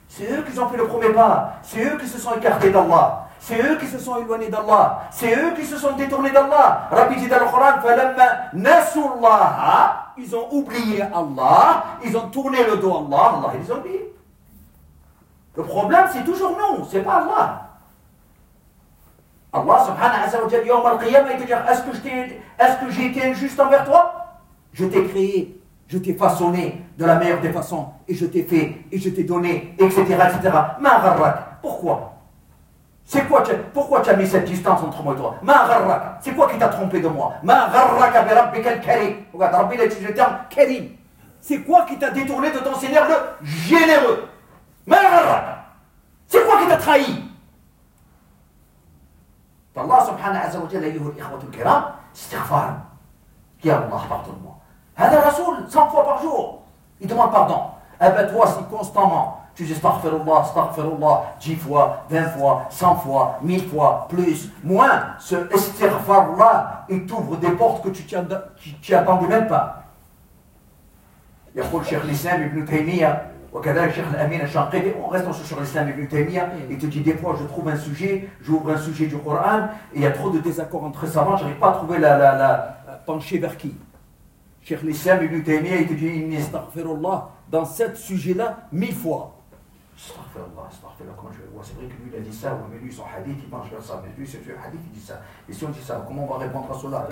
C'est eux qui ont fait le premier pas. C'est eux qui se sont écartés d'Allah. C'est eux qui se sont éloignés d'Allah. C'est eux qui se sont détournés d'Allah. Rabbi dit dans le Coran, فَلَمَّا نَسُوا اللَّهَ, ils ont oublié Allah, ils ont tourné le dos à Allah, Allah ils ont oublié. Le problème, c'est toujours nous, c'est pas Allah. Allah subhanahu wa ta'ala, yawm al-qiyamah, il te dit, est-ce que, je t'ai, est-ce que j'ai été injuste envers toi? Je t'ai créé, je t'ai façonné de la meilleure des façons, et je t'ai fait, et je t'ai donné, et cetera, et cetera. Ma gharrak. Pourquoi? C'est quoi, pourquoi tu as mis cette distance entre moi et toi? Ma gharrak. C'est quoi qui t'a trompé de moi? Ma gharrak bi rabbika al-karim. Regarde, Rabbi il a utilisé le terme karim. C'est quoi qui t'a détourné de ton Seigneur le généreux? Ma gharrak. C'est quoi qui t'a trahi? Allah subhanahu wa ta'ala, ayyuha al-ikhwatu al-kiram, istighfar. Ya Allah, pardonne-moi. Hada Rasoul, cent fois par jour. Il demande pardon. Eh ben toi, si constamment, tu dis astaghfirullah, astaghfirullah, dix fois, vingt fois, cent fois, mille fois, plus, moins, ce istighfar-là, il t'ouvre des portes que tu n'y attendais même pas. يقول شيخ الإسلام ابن تيمية وكذلك شيخ الأمين الشنقيطي, on reste sur l'islam ibn Taymiyyah, il te dit des fois je trouve un sujet, j'ouvre un sujet du Coran et il y a trop de désaccords entre savants, je n'arrive pas à trouver la, la, la, la pencher vers qui. Cheikh l'Islam ibn Taymiyyah, il te dit inni astaghfirullah dans sept sujets-là mille fois. Astaghfirullah, astaghfirullah, comment je vais voir, c'est vrai que lui il a dit ça, mais lui son hadith il penche vers ça, mais lui c'est un hadith il dit ça. Et si on dit ça, comment on va répondre à cela?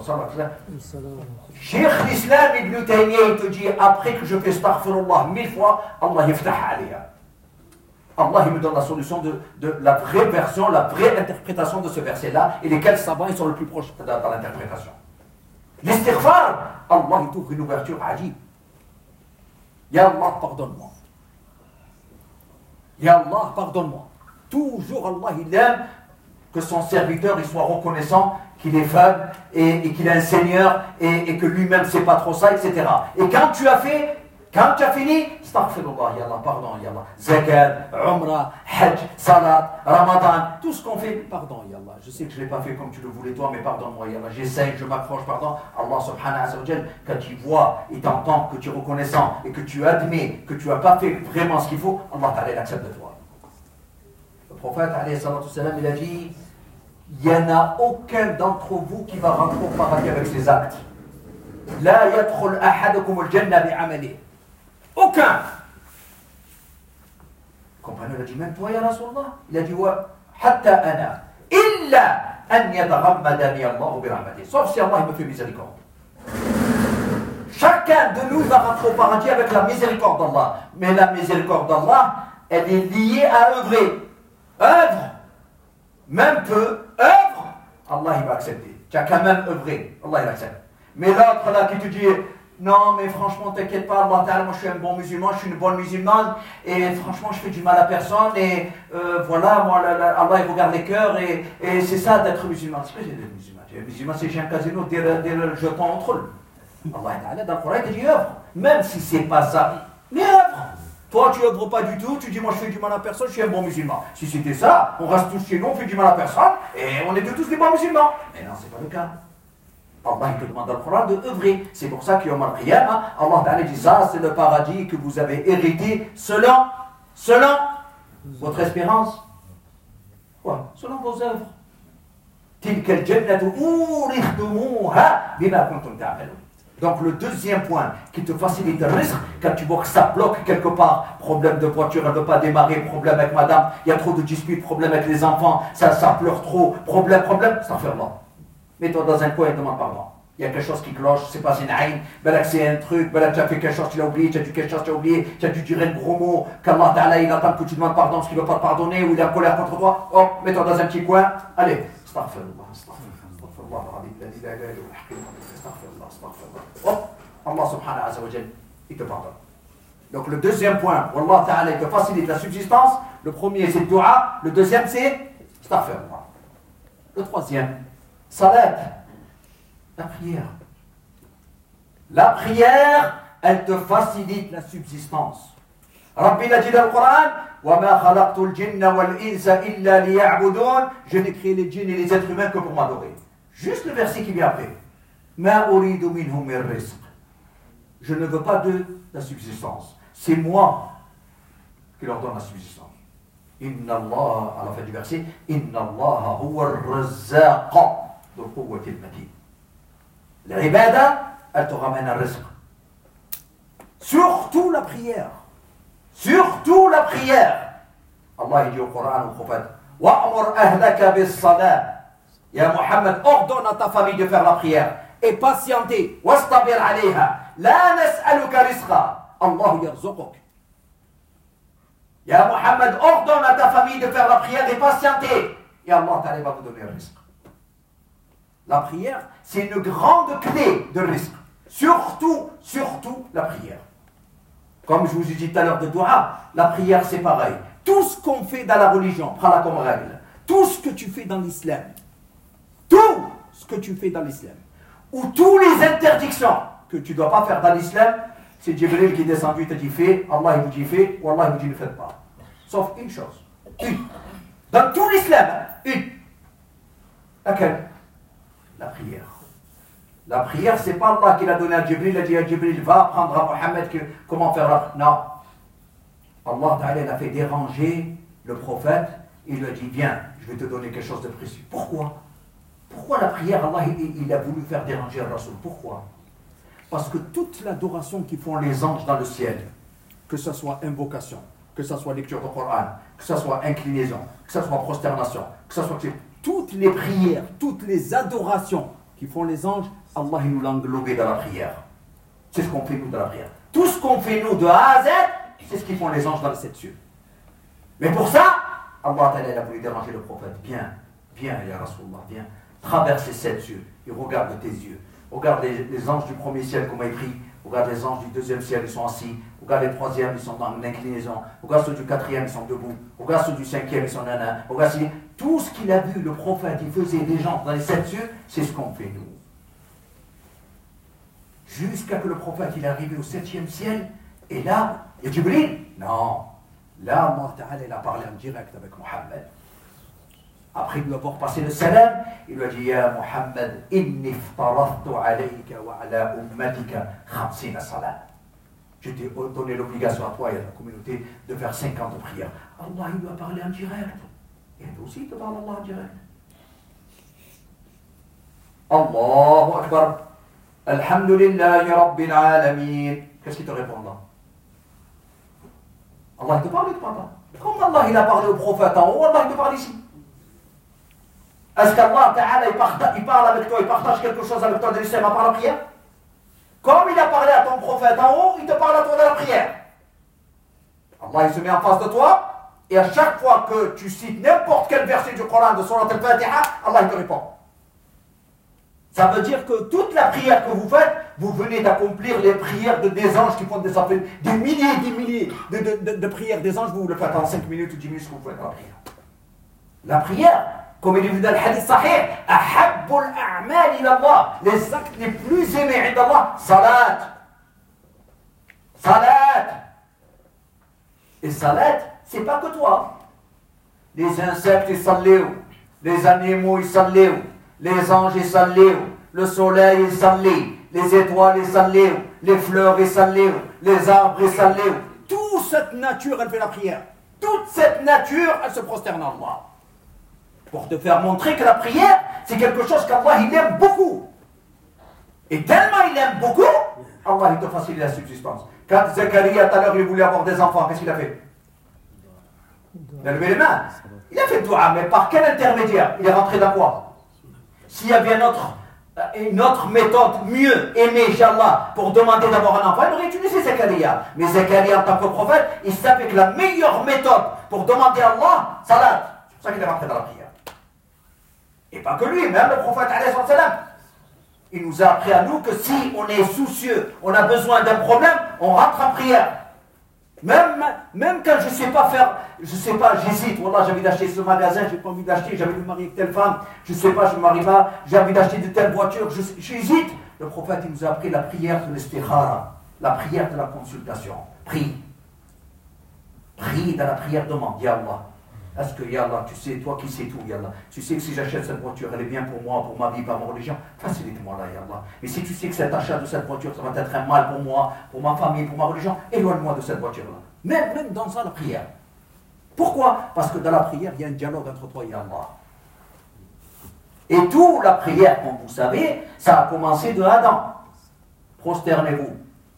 Cheikh l'Islam ibn Taymiyyah, il te dit après que je fais astaghfirullah mille fois, Allah yaftah alayha. Allah il me donne la solution de, de la vraie version, la vraie interprétation de ce verset-là, et lesquels savants ils sont le plus proches dans, dans l'interprétation. L'istighfar, Allah il t'ouvre une ouverture ajib. Ya Allah, pardonne-moi. Ya Allah, pardonne-moi. Toujours Allah, il aime que son serviteur il soit reconnaissant qu'il est faible et, et qu'il est un seigneur et, et que lui-même ne sait pas trop ça, et cetera. Et quand tu as fait, quand tu as fini, astaghfirullah, Ya Allah, pardon, Ya Allah. Zakat, Umrah, Hajj, Salat, Ramadan, tout ce qu'on fait, pardon, Ya Allah. Je sais que je ne l'ai pas fait comme tu le voulais toi, mais pardonne-moi, Ya Allah. J'essaye, je m'accroche, pardon. Allah subhanahu wa ta'ala, quand il voit, il t'entend que tu es reconnaissant et que tu admets que tu n'as pas fait vraiment ce qu'il faut, Allah ta'ala, il accepte de toi. Le prophète, alayhi salatu salam, il a dit, il n'y en a aucun d'entre vous qui va rentrer au paradis avec ses actes. La yadkhul ahadukum al-jannah bi'amalihi. Aucun. Le compagnon a dit, même toi, ya Rasulallah. Il a dit, ouais, hatta ana, illa an yataghammadani Allahu bi rahmatihi. Sauf si Allah me fait miséricorde. Chacun de nous va rentrer au paradis avec la miséricorde d'Allah. Mais la miséricorde d'Allah, elle est liée à œuvrer. Œuvre, même peu, œuvre, Allah il va accepter. Tu as quand même œuvré, Allah il accepte. Mais l'autre là qui te dit, non mais franchement t'inquiète pas, Allah Ta'ala, moi je suis un bon musulman, je suis une bonne musulmane, et franchement je fais du mal à personne, et euh, voilà, moi la, la, Allah il regarde les cœurs, et, et c'est ça d'être musulman. C'est pas d'être musulman, être musulman c'est chez un casino, dire le jeton entre eux. Allah Ta'ala dans le Coran il te dit œuvre, même si c'est pas ça, mais œuvre. Toi, tu n'œuvres pas du tout, tu dis moi je fais du mal à personne, je suis un bon musulman. Si c'était ça, on reste tous chez nous, on fait du mal à personne, et on est tous des bons musulmans. Mais non, c'est pas le cas. Allah il te demande dans le Coran de œuvrer. C'est pour ça qu'il y a un qiyamah, Allah Ta'ala dit ça, c'est le paradis que vous avez hérité selon, selon votre espérance. Quoi? Selon vos œuvres. Tilka al-jannatu urithtumuha bima kuntum ta'malun. Donc le deuxième point qui te facilite le risque, quand tu vois que ça bloque quelque part, problème de voiture, elle ne veut pas démarrer, problème avec madame, il y a trop de disputes, problème avec les enfants, ça, ça pleure trop, problème, problème, ça fait là. Mets-toi dans un coin et demande pardon. Il y a quelque chose qui cloche, c'est pas une aïn, ben c'est un truc, ben tu as fait quelque chose, tu l'as oublié, tu as dit quelque chose, tu as oublié, tu as dû dire un gros mot, qu'Allah Ta'ala il attend que tu demandes pardon parce qu'il ne veut pas te pardonner ou il est en colère contre toi, oh, mets-toi dans un petit coin, allez, astaghfirullah, astaghfirullah, oh, Allah subhanahu wa ta'ala, il te pardonne. Donc le deuxième point, Wallah ta'ala, il te facilite la subsistance. Le premier c'est le dua, le deuxième c'est astaghfirullah. Le troisième, salat, la prière. La prière, elle te facilite la subsistance. Rabbi l'a dit dans le Coran, وَمَا خَلَقْتُ الْجِنَّ وَالْإِنسَ إِلَّا لِيَعْبُدُونَ. Je n'ai créé les djinns et les êtres humains que pour m'adorer. Juste le verset qui vient après. Ma uridu minhum min rizq. Je ne veux pas de la subsistance. C'est moi qui leur donne la subsistance. Inna Allah, à la fin du verset, Inna Allah huwa ar-razzaq de quwwati al-matin. L'ibada, elle te ramène un rizq. Surtout la prière. Surtout la prière. Allah dit au Coran au prophète, Wa'amur ahlaka bis-salat. Ya Muhammad, ordonne à ta famille de faire la prière. Et patienter. Wastabir alayha. La nas'aluka rizqa. Allah yarzuquk. Ya Muhammad, ordonne à ta famille de faire la prière et patienter. Et Allah ta'ala va vous donner le risque. La prière, c'est une grande clé de risque. Surtout, surtout la prière. Comme je vous ai dit tout à l'heure de Dua, la prière c'est pareil. Tout ce qu'on fait dans la religion, prends-la comme règle. Tout ce que tu fais dans l'islam, tout ce que tu fais dans l'islam, ou toutes les interdictions que tu ne dois pas faire dans l'islam, c'est Jibril qui est descendu et t'a dit fais, Allah il vous dit fais, ou Allah il vous dit ne faites pas. Sauf une chose, une. Dans tout l'islam, une. Laquelle? La prière. La prière, c'est pas Allah qui l'a donné à Jibril, il a dit à Jibril, va apprendre à Mohammed que, comment faire la prière. Non. Allah Ta'ala a fait déranger le prophète, il lui a dit, viens, je vais te donner quelque chose de précieux. Pourquoi? Pourquoi la prière, Allah, il, il a voulu faire déranger le Rasoul? Pourquoi? Parce que toute l'adoration qu'ils font les anges dans le ciel, que ce soit invocation, que ce soit lecture du Coran, que ce soit inclinaison, que ce soit prosternation, que ce soit toutes les prières, toutes les adorations qui font les anges, Allah il nous l'a englobé dans la prière. C'est ce qu'on fait nous dans la prière. Tout ce qu'on fait nous de A à Z, c'est ce qu'ils font les anges dans les sept cieux. Mais pour ça, Allah a voulu déranger le prophète. Viens, viens, Ya Rasulullah, viens, traverse les sept cieux et regarde tes yeux. Regarde les, les anges du premier ciel comme écrit. Regarde les anges du deuxième ciel, ils sont assis. Regarde les troisièmes, ils sont dans l'inclinaison. Regarde ceux du quatrième, ils sont debout. Regarde ceux du cinquième, ils sont nana. Regarde ceux... Tout ce qu'il a vu, le prophète, il faisait des gens dans les sept cieux, c'est ce qu'on fait nous. Jusqu'à que le prophète il est arrivé au septième ciel, et là, il y a Jibril. Non. Là, Allah Ta'ala, il a parlé en direct avec Mohammed. Après lui avoir passé le salam, il lui a dit, Ya Muhammad, inni ftaradtu alayka wa ala ummatika khamsina salat. Je t'ai donné l'obligation à toi et à la communauté de faire cinquante prières. Allah, il lui a parlé en direct. Et toi aussi, il te parle Allah en direct. Allahu Akbar. Alhamdulillahi Rabbil Alamin. Qu'est-ce qu'il te répond là? Allah, il te parle, il te parle pas. Comme Allah, il a parlé au prophète en haut, Allah, il te parle ici. Est-ce qu'Allah Ta'ala, il, il parle avec toi, il partage quelque chose avec toi de l'islam à part la prière? Comme il a parlé à ton prophète en haut, il te parle à toi de la prière. Allah, il se met en face de toi, et à chaque fois que tu cites n'importe quel verset du Coran de Surat al-Fatiha, Allah, il te répond. Ça veut dire que toute la prière que vous faites, vous venez d'accomplir les prières de des anges qui font des appels, des milliers, des milliers de, de, de, de prières des anges, vous le faites en cinq minutes ou dix minutes, ce que vous faites la prière. La prière, comme il est vu dans le hadith sahih, ahabbul a'mal ila Allah, les actes les plus aimés d'Allah, salat. Salat. Et salat, c'est pas que toi. Les insectes, ils sallaient, les animaux, ils sallaient, les anges, ils sallaient, le soleil, ils sallaient, les étoiles, ils sallaient, les fleurs, ils sallaient, les arbres, ils sallaient. Toute cette nature, elle fait la prière. Toute cette nature, elle se prosterne en Allah. Pour te faire montrer que la prière, c'est quelque chose qu'Allah, il aime beaucoup. Et tellement il aime beaucoup, Allah, il te facilite la subsistance. Quand Zacharia, tout à l'heure, il voulait avoir des enfants, qu'est-ce qu'il a fait? Il a levé les mains. Il a fait dua, mais par quel intermédiaire? Il est rentré dans quoi? S'il y avait une autre, une autre méthode mieux aimée, Inch'Allah, pour demander d'avoir un enfant, il aurait utilisé Zacharia. Mais Zacharia, en tant que prophète, il savait que la meilleure méthode pour demander à Allah, salat. C'est pour ça qu'il est rentré dans la prière. Et pas que lui, même le prophète, alayhi salam, il nous a appris à nous que si on est soucieux, on a besoin d'un problème, on rentre en prière. Même, même quand je ne sais pas faire, je ne sais pas, j'hésite, voilà, j'ai envie d'acheter ce magasin, j'ai pas envie d'acheter, j'ai envie de me marier avec telle femme, je ne sais pas, je ne me marie pas, j'ai envie d'acheter de telle voiture, j'hésite. Le prophète, il nous a appris la prière de l'istikhara, la prière de la consultation. Prie. Prie dans la prière, demande, Ya Allah. Est-ce que, Ya Allah, tu sais, toi qui sais tout, Ya Allah, tu sais que si j'achète cette voiture, elle est bien pour moi, pour ma vie, pour ma religion, facilite-moi là, Ya Allah. Et si tu sais que cet achat de cette voiture, ça va être un mal pour moi, pour ma famille, pour ma religion, éloigne-moi de cette voiture-là. Même, même dans ça, la prière. Pourquoi? Parce que dans la prière, il y a un dialogue entre toi et Allah. Et toute la prière, comme vous savez, ça a commencé de Adam. Prosternez-vous.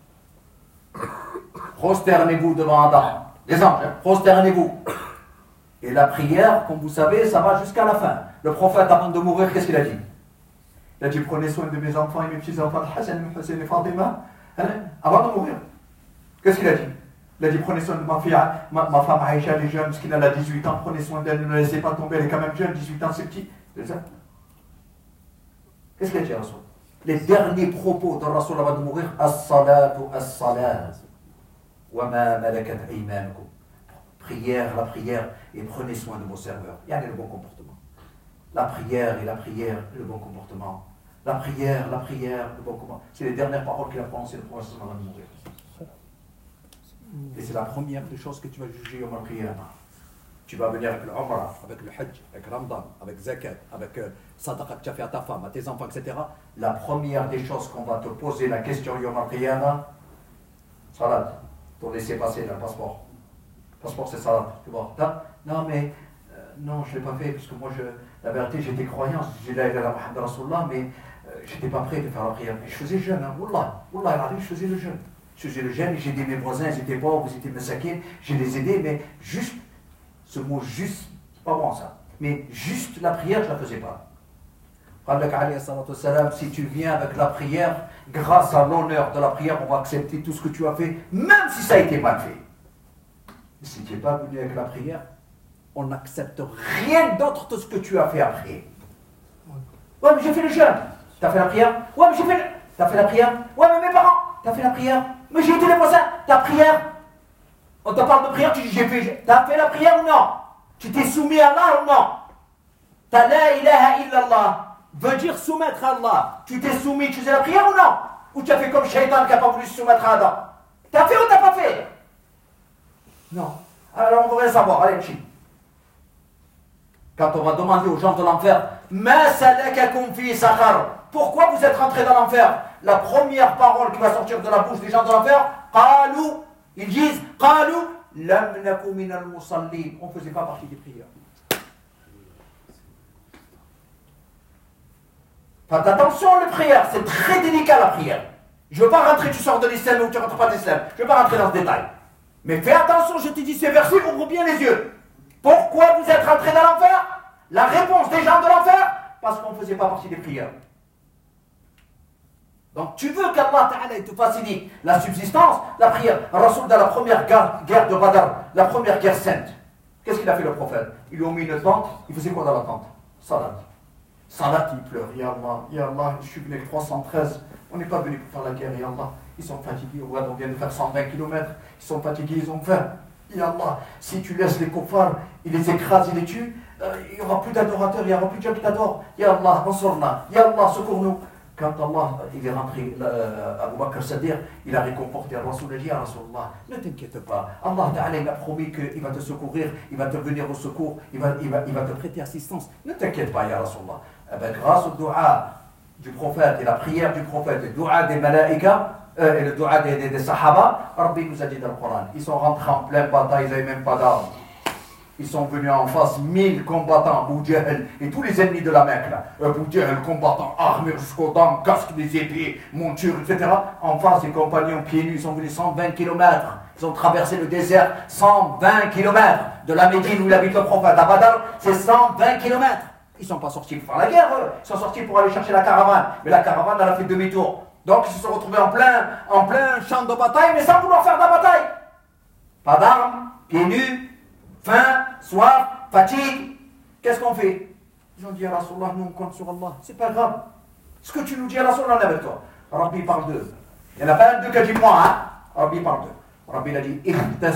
Prosternez-vous devant Adam. Les anges, hein, prosternez-vous. Et la prière, comme vous savez, ça va jusqu'à la fin. Le prophète, avant de mourir, qu'est-ce qu'il a dit? Il a dit, prenez soin de mes enfants et mes petits-enfants, Hassan, Hussein et Fatima, hein, avant de mourir. Qu'est-ce qu'il a dit? Il a dit, prenez soin de ma fille, ma, ma femme Aïcha, elle est jeune, parce qu'il a dix-huit ans, prenez soin d'elle, ne la laissez pas tomber, elle est quand même jeune, dix-huit ans, c'est petit. C'est ça. Qu'est-ce qu'il a dit, Rasoul? Les derniers propos de Rasoul avant de mourir, as-salatu as-salat, wa ma malakat aymanukum. Prière, la prière, et prenez soin de vos serveurs. Il y a le bon comportement. La prière et la prière, le bon comportement. La prière, la prière, le bon comportement. C'est les dernières paroles qu'il a prononcées le prophète avant de mourir. Et c'est la première des choses que tu vas juger au prière. Tu vas venir avec le Umrah, avec le Hajj, avec Ramadan, avec Zakat, avec euh, Sadaqa que tu as fait à ta femme, à tes enfants, et cetera. La première des choses qu'on va te poser la question Yom al-Qiyamah, Salat, pour laisser passer le passeport. Passeport, c'est Salat, tu vois. Non, mais euh, non, je ne l'ai pas fait, parce que moi, je, la vérité, j'étais croyant, j'ai la ilaha Muhammad Rasulullah, mais euh, je n'étais pas prêt de faire la prière. Mais je faisais jeûne, hein, Wallah, Wallah, je faisais le jeûne. Je faisais le jeûne, j'ai aidé mes voisins, ils étaient pauvres, ils étaient massacrés, je les aidais, mais juste, ce mot juste, c'est pas bon ça, mais juste la prière, je ne la faisais pas. Si tu viens avec la prière, grâce à l'honneur de la prière, on va accepter tout ce que tu as fait, même si ça a été mal fait. Mais si tu n'es pas venu avec la prière, on n'accepte rien d'autre de ce que tu as fait après. Ouais, mais j'ai fait le jeûne. Tu as fait la prière? Ouais, mais j'ai fait le... Tu as fait la prière? Ouais, mais mes parents, tu as fait la prière? Mais j'ai été les voisins, ta prière? On te parle de prière, tu dis j'ai fait. Tu as fait la prière ou non? Tu t'es soumis à Allah ou non? Ta la ilaha illallah veut dire soumettre à Allah. Tu t'es soumis, tu faisais la prière ou non? Ou tu as fait comme Shaitan qui n'a pas voulu se soumettre à Adam? Tu as fait ou tu n'as pas fait? Non. Alors on devrait savoir, allez, chi. Quand on va demander aux gens de l'enfer, Ma salakakum fi sakhar, pourquoi vous êtes rentrés dans l'enfer? La première parole qui va sortir de la bouche des gens de l'enfer, Qalu, ils disent, Qalu, lam naku minal musallin. On ne faisait pas partie des prières. Faites attention les prières, c'est très délicat la prière. Je ne veux pas rentrer, tu sors de l'islam ou tu ne rentres pas de l'islam. Je ne veux pas rentrer dans ce détail. Mais fais attention, je te dis ces versets, ouvre bien les yeux. Pourquoi vous êtes rentrés dans l'enfer? La réponse des gens de l'enfer, parce qu'on ne faisait pas partie des prières. Donc tu veux qu'Allah Ta'ala te facilite la subsistance, la prière. Rasoul dans la première guerre, guerre de Badr, la première guerre sainte, qu'est-ce qu'il a fait le prophète? Ils lui ont mis une tente, il faisait quoi dans la tente? Salat. Salat, il pleure, Ya Allah, Ya Allah, je suis venu avec trois cent treize, on n'est pas venu pour faire la guerre, Ya Allah. Ils sont fatigués, on vient de faire cent vingt kilomètres, ils sont fatigués, ils ont faim. Ya Allah, si tu laisses les kuffars, ils les écrasent, ils les tuent, euh, il n'y aura plus d'adorateurs, il n'y aura plus de gens qui t'adorent. Ya Allah, ansurna, Ya Allah, secours-nous. Quand Allah il est rentré, euh, Abu Bakr Saddiq, il a réconforté Rasoul, il a dit à Rasulullah, ne t'inquiète pas, Allah Ta'ala il a promis qu'il va te secourir, il va te venir au secours, il va, il va, il va te prêter assistance. Ne t'inquiète pas, Ya Rasulullah. Eh ben, grâce au dua du prophète et la prière du prophète, le dua des malaïkas, euh, et le dua des, des, des sahaba, Rabbi nous a dit dans le Coran, ils sont rentrés en pleine bataille, ils n'avaient même pas d'armes. Ils sont venus en face, mille combattants, Abu Jahl et tous les ennemis de la Mecque là. Abu Jahl, combattants, armés jusqu'aux dents, casques, des épées, montures, et cetera. En face, les compagnons pieds nus, ils sont venus cent vingt kilomètres. Ils ont traversé le désert, cent vingt kilomètres. De la Médine où il habite le prophète à Badr, c'est cent vingt kilomètres. Ils ne sont pas sortis pour faire la guerre, eux. Ils sont sortis pour aller chercher la caravane. Mais la caravane, elle a fait demi-tour. Donc ils se sont retrouvés en plein, en plein champ de bataille, mais sans vouloir faire de la bataille. Pas d'armes, pieds nus, faim, soif, fatigue. Qu'est-ce qu'on fait? Ils ont dit à Rasulallah, nous on compte sur Allah. C'est pas grave. Ce que tu nous dis à Rasulallah, on est avec toi. Rabbi parle d'eux. Il n'y en a pas un d'eux qui a dit moi, hein? Rabbi parle d'eux. Rabbi a dit,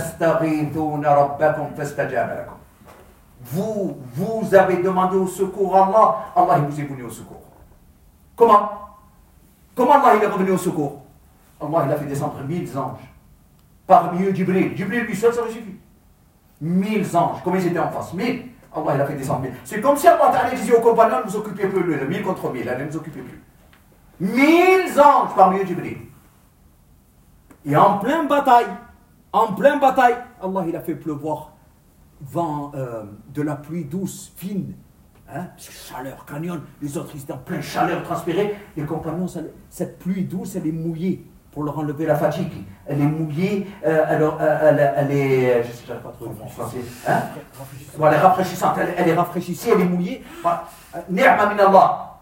vous, vous avez demandé au secours à Allah, Allah il vous est venu au secours. Comment? Comment Allah il est revenu au secours? Allah il a fait descendre mille anges. Parmi eux Jibril. Jibril lui seul, ça lui suffit. Mille anges. Combien ils étaient en face? Mille. Allah il a fait descendre mille. C'est comme si Allah Ta'ala disait aux compagnons, ne vous occupez plus de mille contre mille, ne vous occupez plus. Mille anges parmi eux Jibril. Et en pleine bataille, En pleine bataille, Allah il a fait pleuvoir vent, euh, de la pluie douce, fine. Hein? Chaleur, canyon, les autres ils étaient en pleine chaleur, transpirés. Les compagnons, ça, cette pluie douce, elle est mouillée pour leur enlever la fatigue. Elle est mouillée, euh, alors, euh, elle, elle est, je sais, j'arrive pas trop en français, hein? Voilà, elle est rafraîchissante, elle, elle est rafraîchissante, elle est mouillée. Ni'ma min Allah.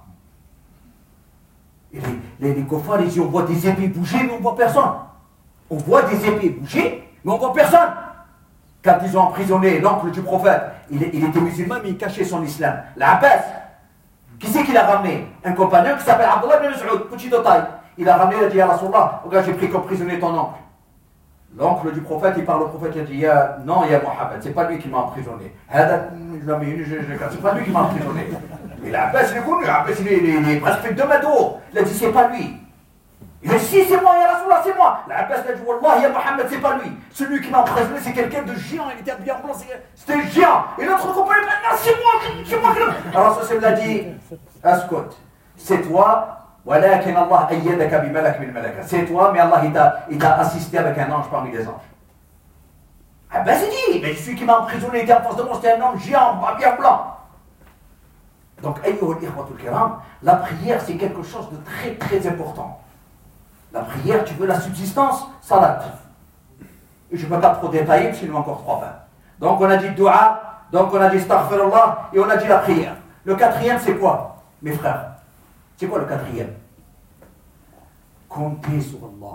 Et les, les, les coffins, les yeux, on voit des épées bouger, mais on voit personne. On voit des épées bouger, mais on voit personne. Quand ils ont emprisonné l'oncle du prophète, il, il était musulman, mais il cachait son islam. L'Abbas, qui c'est qui l'a ramené? Un compagnon qui s'appelle Abdullah ibn Mas'ud, petit de taille. Il a ramené, il a dit à Rasulallah, regarde, j'ai pris comme prisonnier ton oncle. L'oncle du prophète, il parle au prophète, il a dit, ya, non, il y a Mohammed, c'est pas lui qui m'a emprisonné. C'est pas lui qui m'a emprisonné. Et l'Abbas, il est connu, l'Abbas, il est, il est presque fait deux mètres de haut. Il a dit, c'est pas lui. Il a dit, si, c'est moi, ya Rasulallah, c'est moi. L'Abbas, il a dit, Wallah, ya Mohammed, c'est pas lui. Celui qui m'a emprisonné, c'est quelqu'un de géant, il était habillé en blanc, c'était géant. Et l'autre compagnon, non, c'est moi, c'est moi qui l'ai. Alors, ça, c'est l'a dit, Ascot, c'est toi. ولكن الله أيدك بملك من الملائكة. C'est toi, mais Allah il t'a assisté avec un ange parmi les anges. Ah ben c'est dit, mais celui qui m'a emprisonné était en face de moi, c'était un homme géant, bien blanc. Donc, ayyuhal ikhwatul kiram, la prière c'est quelque chose de très très important. La prière, tu veux la subsistance, salat. Et je ne peux pas trop détailler, parce qu'il nous manque encore trois vingt. Donc on a dit dua, donc on a dit astaghfirullah, et on a dit la prière. Le quatrième c'est quoi, mes frères? C'est quoi le quatrième? Compter sur Allah.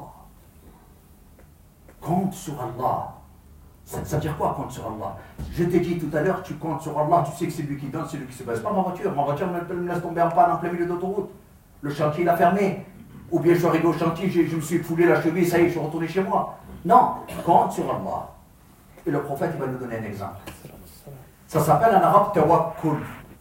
Compte sur Allah. Ça, ça veut dire quoi, compte sur Allah? Je t'ai dit tout à l'heure, tu comptes sur Allah, tu sais que c'est lui qui donne, c'est lui qui se baisse. Pas ma voiture, ma voiture me, me laisse tomber en panne en plein milieu d'autoroute. Le chantier, il a fermé. Ou bien je suis arrivé au chantier, je, je me suis foulé la cheville, ça y est, je suis retourné chez moi. Non, compte sur Allah. Et le prophète, il va nous donner un exemple. Ça s'appelle en arabe tawakkul.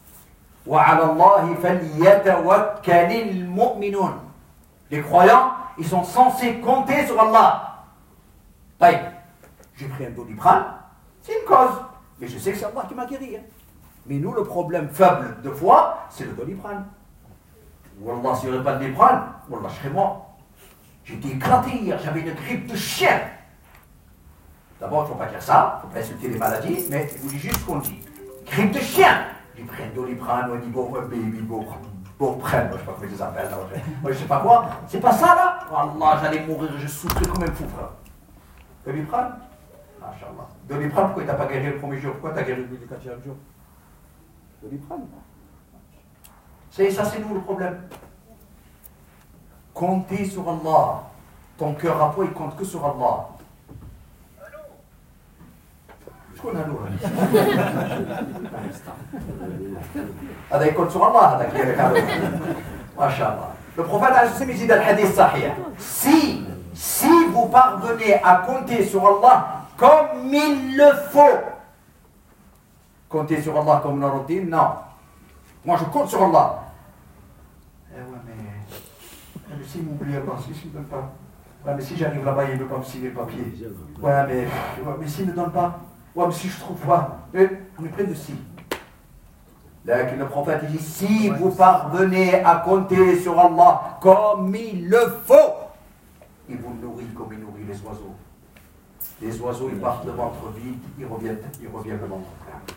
Les croyants, ils sont censés compter sur Allah. Taïb, j'ai pris un doliprane, c'est une cause. Mais je sais que c'est Allah qui m'a guéri. Hein. Mais nous, le problème faible de foi, c'est le doliprane. Wallah, s'il n'y aurait pas de doliprane, Wallah, je serais mort. J'étais éclaté hier, j'avais une grippe de chien. D'abord, il ne faut pas dire ça, il ne faut pas insulter les maladies, mais je vous dis juste ce qu'on dit. Grippe de chien. J'ai pris un doliprane, un niveau, un baby, Beauprenne, je ne sais pas comment ils les appellent, là, moi je ne sais pas quoi. C'est pas ça là? Allah, j'allais mourir, je souffrais comme un fou, frère. Doliprane? Masha'Allah. Doliprane, pourquoi tu n'as pas guéri le premier jour? Pourquoi tu as guéri le quatrième jour? Doliprane. C'est ça, c'est nous le problème. Comptez sur Allah. Ton cœur à toi, il compte que sur Allah. هذا يكون سور الله هذا كذا ما شاء الله. Le prophète a dit dans le hadith sahih, si si vous parvenez à compter sur Allah comme il le faut, compter sur Allah comme la routine, non. Moi je compte sur Allah. Eh ouais mais mais s'il m'oublie pas, si il ne donne pas, ouais mais si j'arrive là-bas il ne veut pas me signer le papier. Ouais mais ouais, mais s'il ne donne pas. Ouais, mais si je trouve pas, on est près de si. Là, le prophète dit, si vous parvenez à compter sur Allah comme il le faut, il vous nourrit comme il nourrit les oiseaux. Les oiseaux, ils partent le ventre vide, ils reviennent, ils reviennent le ventre plein.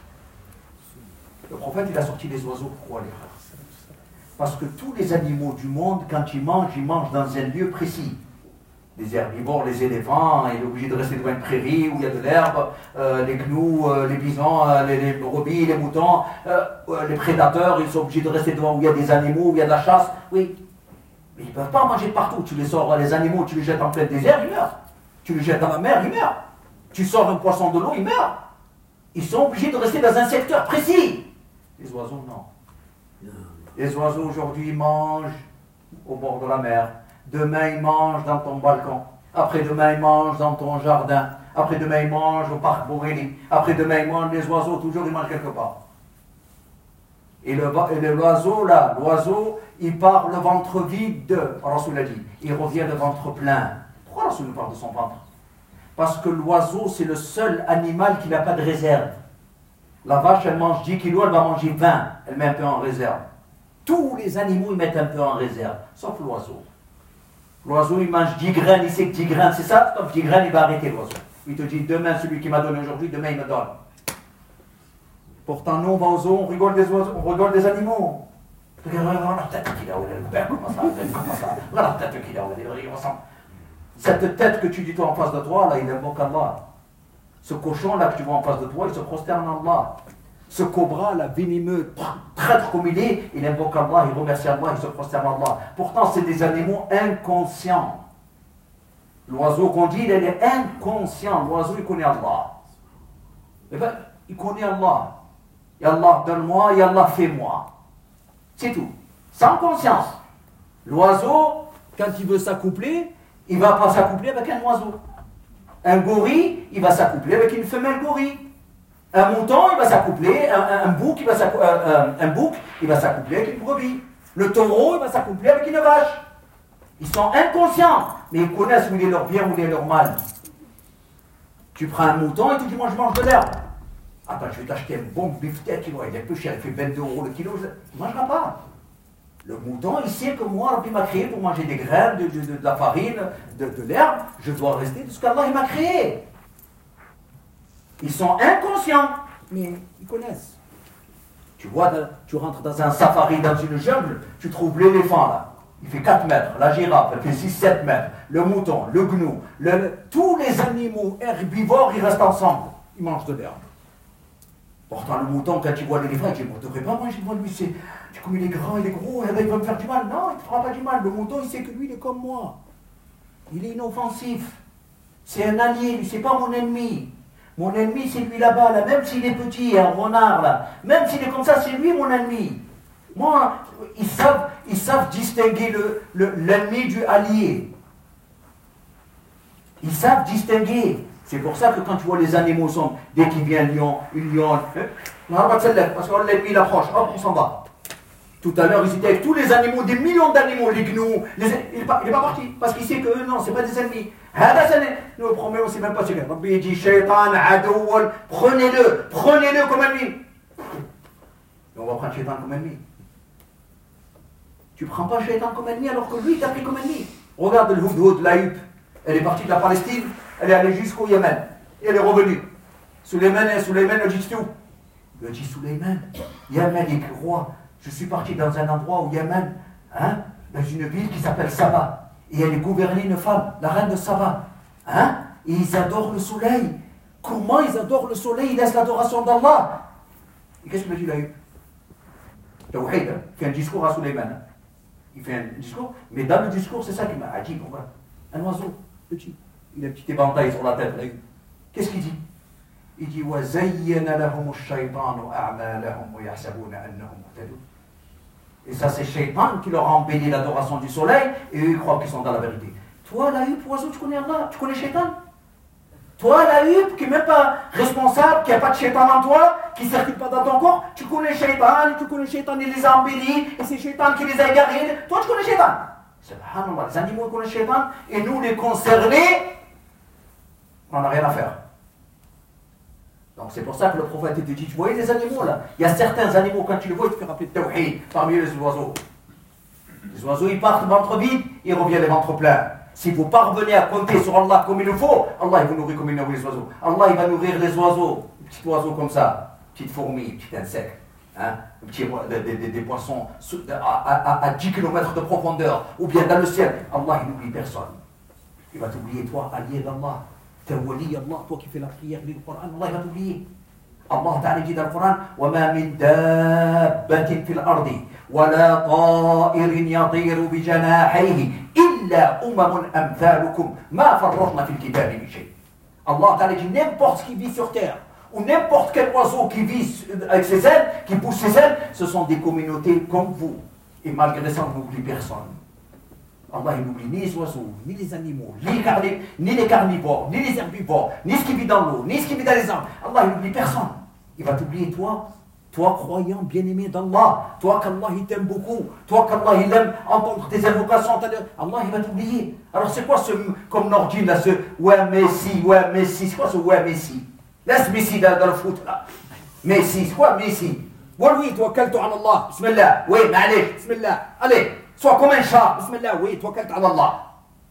Le prophète, il a sorti les oiseaux, pourquoi les frères? Parce que tous les animaux du monde, quand ils mangent, ils mangent dans un lieu précis. Les herbivores, les éléphants, il est obligé de rester devant une prairie où il y a de l'herbe, euh, les gnous, euh, les bisons, euh, les, les brebis, les moutons, euh, euh, les prédateurs, ils sont obligés de rester devant où il y a des animaux, où il y a de la chasse. Oui, mais ils ne peuvent pas manger partout. Tu les sors, les animaux, tu les jettes en plein désert, ils meurent. Tu les jettes dans la mer, ils meurent. Tu sors un poisson de l'eau, il meurt. Ils sont obligés de rester dans un secteur précis. Les oiseaux, non. Les oiseaux, aujourd'hui, ils mangent au bord de la mer. Demain, ils mangent dans ton balcon. Après-demain, ils mangent dans ton jardin. Après-demain, ils mangent au parc Borély. Après-demain, ils mangent les oiseaux. Toujours, ils mangent quelque part. Et, le, et l'oiseau, là, l'oiseau, il part le ventre vide. Rasoul a dit. Il revient le ventre plein. Pourquoi Rasoul nous parle de son ventre? Parce que l'oiseau, c'est le seul animal qui n'a pas de réserve. La vache, elle mange dix kilos, elle va manger vingt. Elle met un peu en réserve. Tous les animaux, ils mettent un peu en réserve. Sauf l'oiseau. L'oiseau, il mange dix graines, il sait que dix graines, c'est ça? Donc dix graines, il va arrêter l'oiseau. Il te dit, demain, celui qui m'a donné aujourd'hui, demain, il me donne. Pourtant, nous, on va aux zoos, on rigole des oiseaux, on rigole des animaux. Regarde la tête qu'il a, le père, comment ça, comment ça. Regarde la tête qu'il a, comment ça. Cette tête que tu dis toi en face de toi, là, il invoque Allah. Ce cochon là que tu vois en face de toi, il se prosterne à Allah. Ce cobra là, venimeux, traître comme il est, il invoque Allah, il remercie Allah, il se prosterne à Allah. Pourtant, c'est des animaux inconscients. L'oiseau qu'on dit, il est inconscient. L'oiseau, il connaît Allah. Eh bien, il connaît Allah. Et Allah donne-moi, et Allah fait-moi. C'est tout. Sans conscience. L'oiseau, quand il veut s'accoupler, il ne va pas s'accoupler avec un oiseau. Un gorille, il va s'accoupler avec une femelle gorille. Un mouton, il va s'accoupler, un, un, un bouc, il va s'accoupler, un, un bouc, il va s'accoupler avec une brebis. Le taureau, il va s'accoupler avec une vache. Ils sont inconscients, mais ils connaissent où il est leur bien, où il est leur mal. Tu prends un mouton et tu dis, moi je mange de l'herbe. Attends, je vais t'acheter un bon beefsteak, il est peu cher, il fait vingt-deux euros le kilo, il ne mangera pas. Le mouton, il sait que moi, il m'a créé pour manger des graines, de, de, de, de la farine, de, de l'herbe. Je dois rester de ce qu'Allah m'a créé. Ils sont inconscients, mais ils connaissent. Tu vois, tu rentres dans un safari, dans une jungle, tu trouves l'éléphant là. Il fait quatre mètres, la girafe, elle fait six sept mètres, le mouton, le gnou, le, tous les animaux herbivores, ils restent ensemble. Ils mangent de l'herbe. Pourtant, le mouton, quand il voit l'éléphant, il dit, on ne devrait pas manger de moi, lui, c'est, comme il est grand, il est gros, et là, il va me faire du mal. Non, il ne te fera pas du mal. Le mouton, il sait que lui, il est comme moi. Il est inoffensif. C'est un allié, lui, c'est pas mon ennemi. Mon ennemi, c'est lui là-bas, là, même s'il est petit, un renard, là. Même s'il est comme ça, c'est lui mon ennemi. Moi, ils savent, ils savent distinguer le, le, l'ennemi du allié. Ils savent distinguer. C'est pour ça que quand tu vois les animaux sont, dès qu'il vient un lion, une lionne, parce que l'ennemi il approche, hop, on s'en va. Tout à l'heure, ils étaient avec tous les animaux, des millions d'animaux, les gnous. Les, il n'est pas, pas parti, parce qu'il sait que eux, non, ce n'est pas des ennemis. Nous, le premier, on ne sait même pas ce que c'est. Rabbi dit, shaitan, adouwal, prenez-le, prenez-le comme ennemi. Et on va prendre shaitan comme ennemi. Tu ne prends pas shaitan comme ennemi alors que lui, il t'a pris comme ennemi. Regarde le Hudhud, la huppe. Elle est partie de la Palestine, elle est allée jusqu'au Yémen. Et elle est revenue. Sulayman, Sulayman le dit tout. Il dit Sulayman, Yémen est roi. Je suis parti dans un endroit au Yémen, hein, dans une ville qui s'appelle Saba. Et elle est gouvernée une femme, la reine de Saba. Hein, et ils adorent le soleil. Comment ils adorent le soleil? Ils laissent l'adoration d'Allah. Et qu'est-ce qu'il me dit là? Tawhid, il fait un discours à Sulayman. Il fait un discours, mais dans le discours, c'est ça qui m'a dit. Un oiseau, petit. Il a un petit éventail sur la tête. Là. Qu'est-ce qu'il dit? Il dit et ça c'est Shaitan qui leur a embelli l'adoration du soleil et eux ils croient qu'ils sont dans la vérité. Toi la huppe, oiseau, tu connais Allah, tu connais Shaitan? Toi la huppe qui n'est même pas responsable, qui n'a pas de Shaitan en toi, qui ne circule pas dans ton corps, tu connais Shaitan, tu connais Shaitan, il les a embellis et c'est Shaitan qui les a égarés. Toi tu connais Shaitan. Subhanallah, les animaux connaissent Shaitan et nous les concernés, on n'a rien à faire. Donc c'est pour ça que le prophète te dit, tu voyez les animaux là, il y a certains animaux, quand tu les vois, tu te fais rappeler de Tawhid, parmi les oiseaux. Les oiseaux, ils partent ventre vide, ils reviennent les ventres pleins. Si vous parvenez à compter sur Allah comme il le faut, Allah il vous nourrit comme il nourrit les oiseaux. Allah il va nourrir les oiseaux, des petits oiseaux comme ça, petites fourmis, petits insectes, hein, petits, des, des, des poissons à, à, à dix kilomètres de profondeur, ou bien dans le ciel. Allah il n'oublie personne. Il va t'oublier toi, allié d'Allah. T'es wali Allah, toi qui fais la prière, lis le Coran, Allah va t'oublier. Allah Ta'ala dit dans le Coran وَمَا مِن دَابَّةٍ فِي الْأَرْضِ وَلَا طَائِرٍ يَطِيرُ بِجَنَاحَيْهِ إِلَّا أُمَمٌ أَمْثَالُكُمْ مَا فَرَّطْنَا فِي الْكِتَابِ مِنْ شَيْءٍ. Allah Ta'ala dit n'importe qui vit sur terre, ou n'importe quel oiseau qui vit avec ses ailes, qui pousse ses ailes, ce sont des communautés comme vous. Et malgré ça, on n'oublie personne. Allah il n'oublie ni les oiseaux, ni les animaux, ni les, carni- ni les carnivores, ni les herbivores, ni ce qui vit dans l'eau, ni ce qui vit dans les arbres. Allah il n'oublie personne. Il va t'oublier toi, toi croyant bien-aimé d'Allah, toi qu'Allah il t'aime beaucoup, toi qu'Allah il aime entendre tes invocations, Allah il va t'oublier. Alors c'est quoi ce, comme Nordine là, ce ouais Messi, ouais Messi, c'est quoi ce ouais Messi? Laisse Messi dans, dans le foot là. Messi, c'est quoi Messi? Ouais oui, toi calme-toi en Allah, bismillah, oui, mais allez, bismillah, allez. Sois comme un chat. Bismillah, oui, توكلت على الله.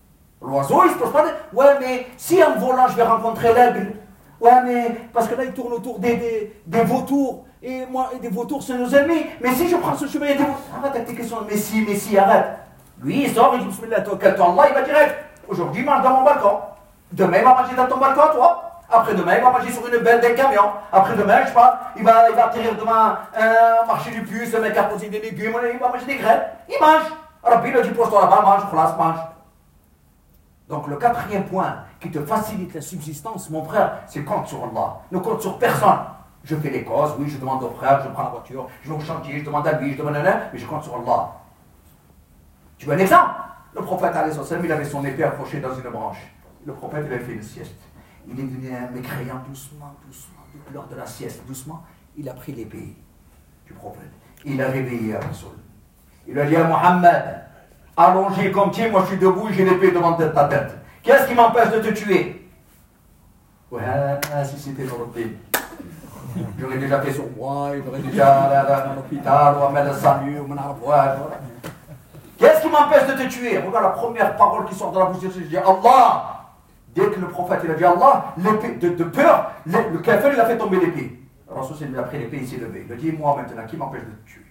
L'oiseau, il se pose pas de... Ouais, mais si en volant, je vais rencontrer l'aigle. Ouais, mais parce que là, il tourne autour des, des, des vautours. Et moi, des vautours, c'est nos ennemis. Mais si je prends ce chemin, il y a des vautours. Arrête avec tes questions. Mais si, mais si, arrête. Lui, il sort, il dit Bismillah, toi, Allah, il va direct. Aujourd'hui, il mange dans mon balcon. Demain, il va manger dans ton balcon, toi. Après-demain, il va manger sur une belle d'un camion. Après-demain, je sais pas, il va, il va atterrir devant un marché du puce, le mec a posé des légumes, il va manger des graines. Il mange. Rabbi, il a dit, pose-toi là-bas, mange, place, mange. Donc, le quatrième point qui te facilite la subsistance, mon frère, c'est compte sur Allah. Ne compte sur personne. Je fais les causes, oui, je demande au frère, je prends la voiture, je vais au chantier, je demande à lui, je demande à l'un, mais je compte sur Allah. Tu veux un exemple? Le prophète, alayhi salam, il avait son épée accrochée dans une branche. Le prophète, il avait fait une sieste. Il est venu un mécréant doucement, doucement, lors de la sieste, doucement, il a pris l'épée du prophète. Il a réveillé Rasoul. Il a dit à Mohammed, allongé comme tu es, moi je suis debout, j'ai l'épée devant ta tête. Qu'est-ce qui m'empêche de te tuer? Ouais, si c'était dans l'hôpital. J'aurais déjà fait sur moi, j'aurais déjà allé à l'hôpital, ou à mettre le salut, ou à Qu'est-ce qui m'empêche de te tuer? Regarde la première parole qui sort de la bouche de Jésus, je dis Allah. Dès que le prophète il a dit Allah, l'épée, de, de peur, le, le kafir il a fait tomber l'épée. Rasoul il a pris l'épée, il s'est levé. Il a dit moi maintenant, qui m'empêche de te tuer?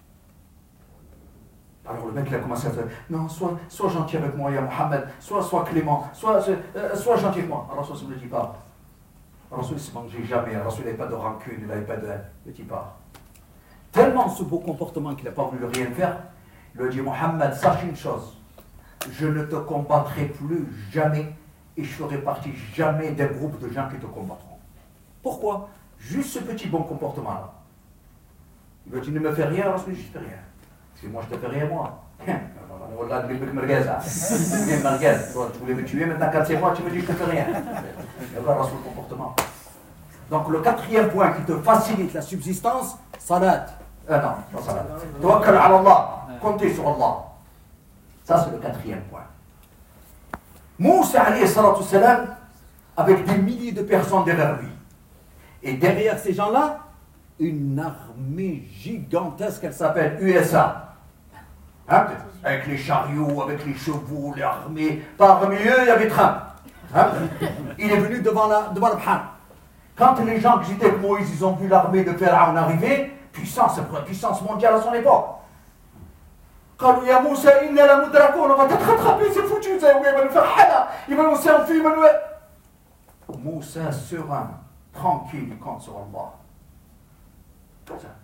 Alors le mec il a commencé à dire non, sois, sois gentil avec moi, ya Mohammed, sois, sois clément, sois, euh, sois gentil avec moi. Alors Rasoul ne le dit pas. Rasoul ne se mangeait jamais, Rasoul n'avait pas de rancune, il n'avait pas de haine. Il ne dit pas. Tellement ce beau comportement qu'il n'a pas voulu rien faire, il lui a dit Mohammed, sache une chose, je ne te combattrai plus jamais. Et je ferai partie jamais d'un groupe de gens qui te combattront. Pourquoi? Juste ce petit bon comportement-là. Il va dire, tu ne me fais rien, alors je ne fais rien. Si moi je te fais rien, moi. Wallah, tu voulais me tuer, maintenant quand c'est moi, tu me dis que je ne te fais rien. Regarde sur le comportement. Donc le quatrième point qui te facilite la subsistance, salat. Euh, non, pas salat. Tawakkal ala Allah. Comptez sur Allah. Ça c'est le quatrième point. Moussa alayhi salatu salam, avec des milliers de personnes derrière lui. Et derrière ces gens-là, une armée gigantesque, elle s'appelle U S A. Hein? Avec les chariots, avec les chevaux, l'armée. Parmi eux, il y avait Trump. Hein? Il est venu devant, la, devant le Bhan. Quand les gens qui étaient avec Moïse, ils ont vu l'armée de Pharaon arriver, puissance, puissance mondiale à son époque. قالوا يا موسى إنا لمدركون on va te rattraper, c'est foutu, il va nous faire hala, il va nous s'enfuir, il va nous... Moussa serein, tranquille, il compte sur Allah. Comme ça.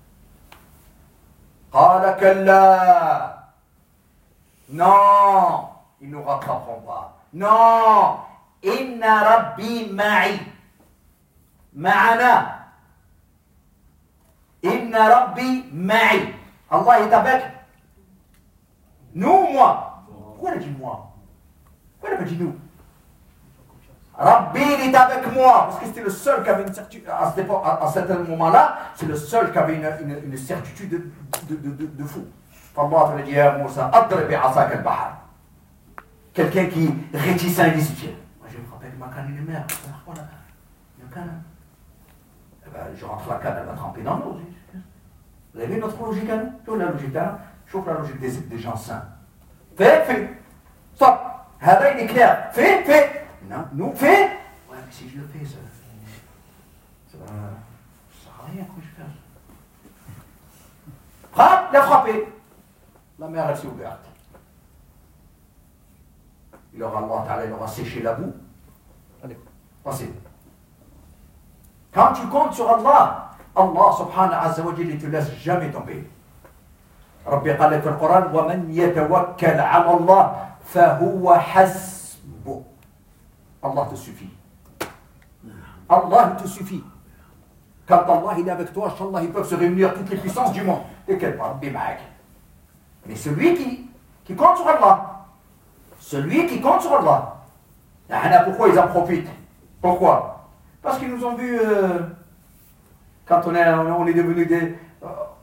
قال كلا. Non, ils ne nous rattraperont pas. Non, inna rabbi ma'i. Ma'ana. Inna rabbi ma'i. Allah est avec nous, moi. Pourquoi il a dit moi? Pourquoi il n'a pas dit nous? Rabbi, il est avec moi. Parce que c'était le seul qui avait une certitude. À, à, à certain moment-là, c'est le seul qui avait une, une, une certitude de, de, de, de, de fou. Allah te dit à Moussa, adribi asaka al-bahar. Quelqu'un qui réticent, il dit tiens, moi je vais me rappeler ma canne et une mer. Voilà, une canne. Eh ben, je rentre la canne, elle va tremper dans l'eau. Vous avez vu notre logique à nous? Toute la logique là. Chauffe la logique des, des gens sains. Fais, fais. Stop. Hada, il est clair. Fais, fais. Non, nous, fais. Ouais, mais si je le fais, ça. Ça va. Ça sert à rien que je fasse. Frappe, il a frappé. La mer, elle s'est ouverte. Il aura, Allah Ta'ala, il aura séché la boue. Allez, passez. Quand tu comptes sur Allah, Allah subhanahu wa ta'ala, il ne te laisse jamais tomber. ربي قال لك في القرآن ومن يتوكل على الله فهو حسبه. Allah te suffit. Allah te suffit. Quand Allah il est avec toi, Inch'Allah, ils peuvent se réunir toutes les puissances du monde. Et quel pas, mais celui qui, qui compte sur Allah, celui qui compte sur Allah, pourquoi ils en profitent? Pourquoi? Parce qu'ils nous ont vus euh, quand on est, on est devenus des... Euh,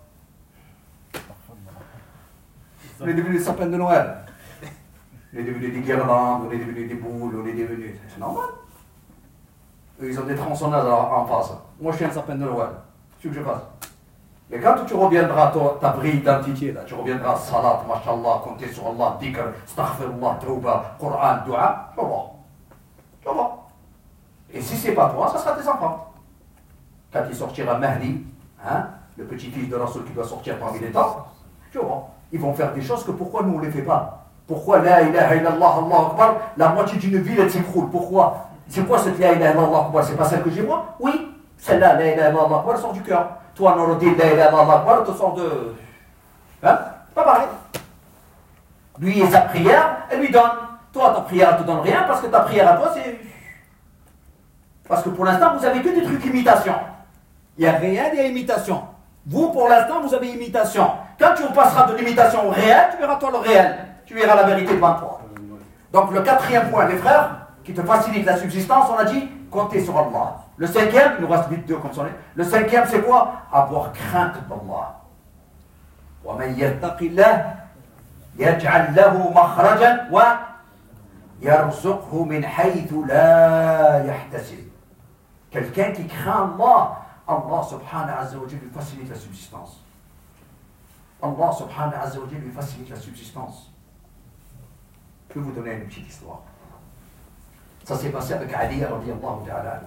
on est devenus des sapins de Noël. On est devenus des guirlandes, on est devenus des boules, on est devenus... C'est normal. Eux, ils ont des tronçonneuses en face. Moi, je suis un sapin de Noël. Qu'est-ce que je fasse? Et quand tu reviendras à ta vraie identité, là, tu reviendras à salat, mashallah, compter sur Allah, dhikr, astaghfirullah, tauba, Coran, dua, tu vas voir. Tu vas voir. Et si c'est pas toi, ça sera tes enfants. Quand il sortira Mahdi, hein, le petit-fils de Rasoul qui doit sortir parmi les temps, tu vas voir. Ils vont faire des choses que pourquoi nous on ne les fait pas. Pourquoi la ilaha illallah, Allahu Akbar, la moitié d'une ville elle s'écroule. Pourquoi? C'est quoi cette la ilaha illallah, Allahu Akbar? C'est pas celle que j'ai moi? Oui, celle-là, la ilaha illallah, Allahu Akbar, elle sort du cœur. Toi, Noureddin, la ilaha illallah, Allahu Akbar, elle te sort de... Hein? Pas pareil. Lui et sa prière, elle lui donne. Toi, ta prière, elle te donne rien parce que ta prière à toi, c'est... Parce que pour l'instant, vous avez que des trucs imitation. Il y a réel et il y a imitation. Vous, pour l'instant, vous avez imitation. Quand tu passeras de l'imitation au réel, tu verras toi le réel. Tu verras la vérité devant toi. Donc le quatrième point, les frères, qui te facilite la subsistance, on a dit, compter sur Allah. Le cinquième, il nous reste vite deux comme ça. Le cinquième, c'est quoi? Avoir crainte d'Allah. وَمَنْ يَتَّقِ اللَّهَ يَجْعَلْ لَهُ مَخْرَجًا وَيَرْزُقْهُ مِنْ حَيْثُ لَا يَحْتَسِبُ. Quelqu'un qui craint Allah, Allah subhanahu wa ta'ala lui facilite la subsistance. Allah subhanahu wa ta'ala lui facilite la subsistance. Je vais vous donner une petite histoire. Ça s'est passé avec Ali radiyallahu ta'ala.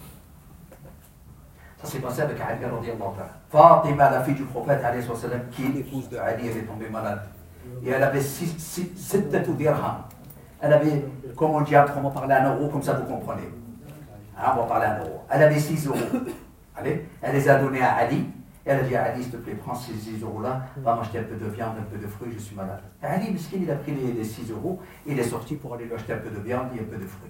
Ça s'est passé avec Ali radiyallahu ta'ala. Fatima, la fille du prophète alayhi wa sallam, qui est l'épouse de Ali, elle est tombée malade. Et elle avait sept dirhams. Elle avait, comme on dit, on va parler un euro, comme ça vous comprenez. Hein, on va parler un euro. Elle avait six euros. Allez, elle les a donnés à Ali. Elle a dit à Ali, s'il te plaît, prends ces six euros-là, va m'acheter un peu de viande, un peu de fruits, je suis malade. Et Ali, miskin, il a pris les, les six euros, il est sorti pour aller lui acheter un peu de viande et un peu de fruits.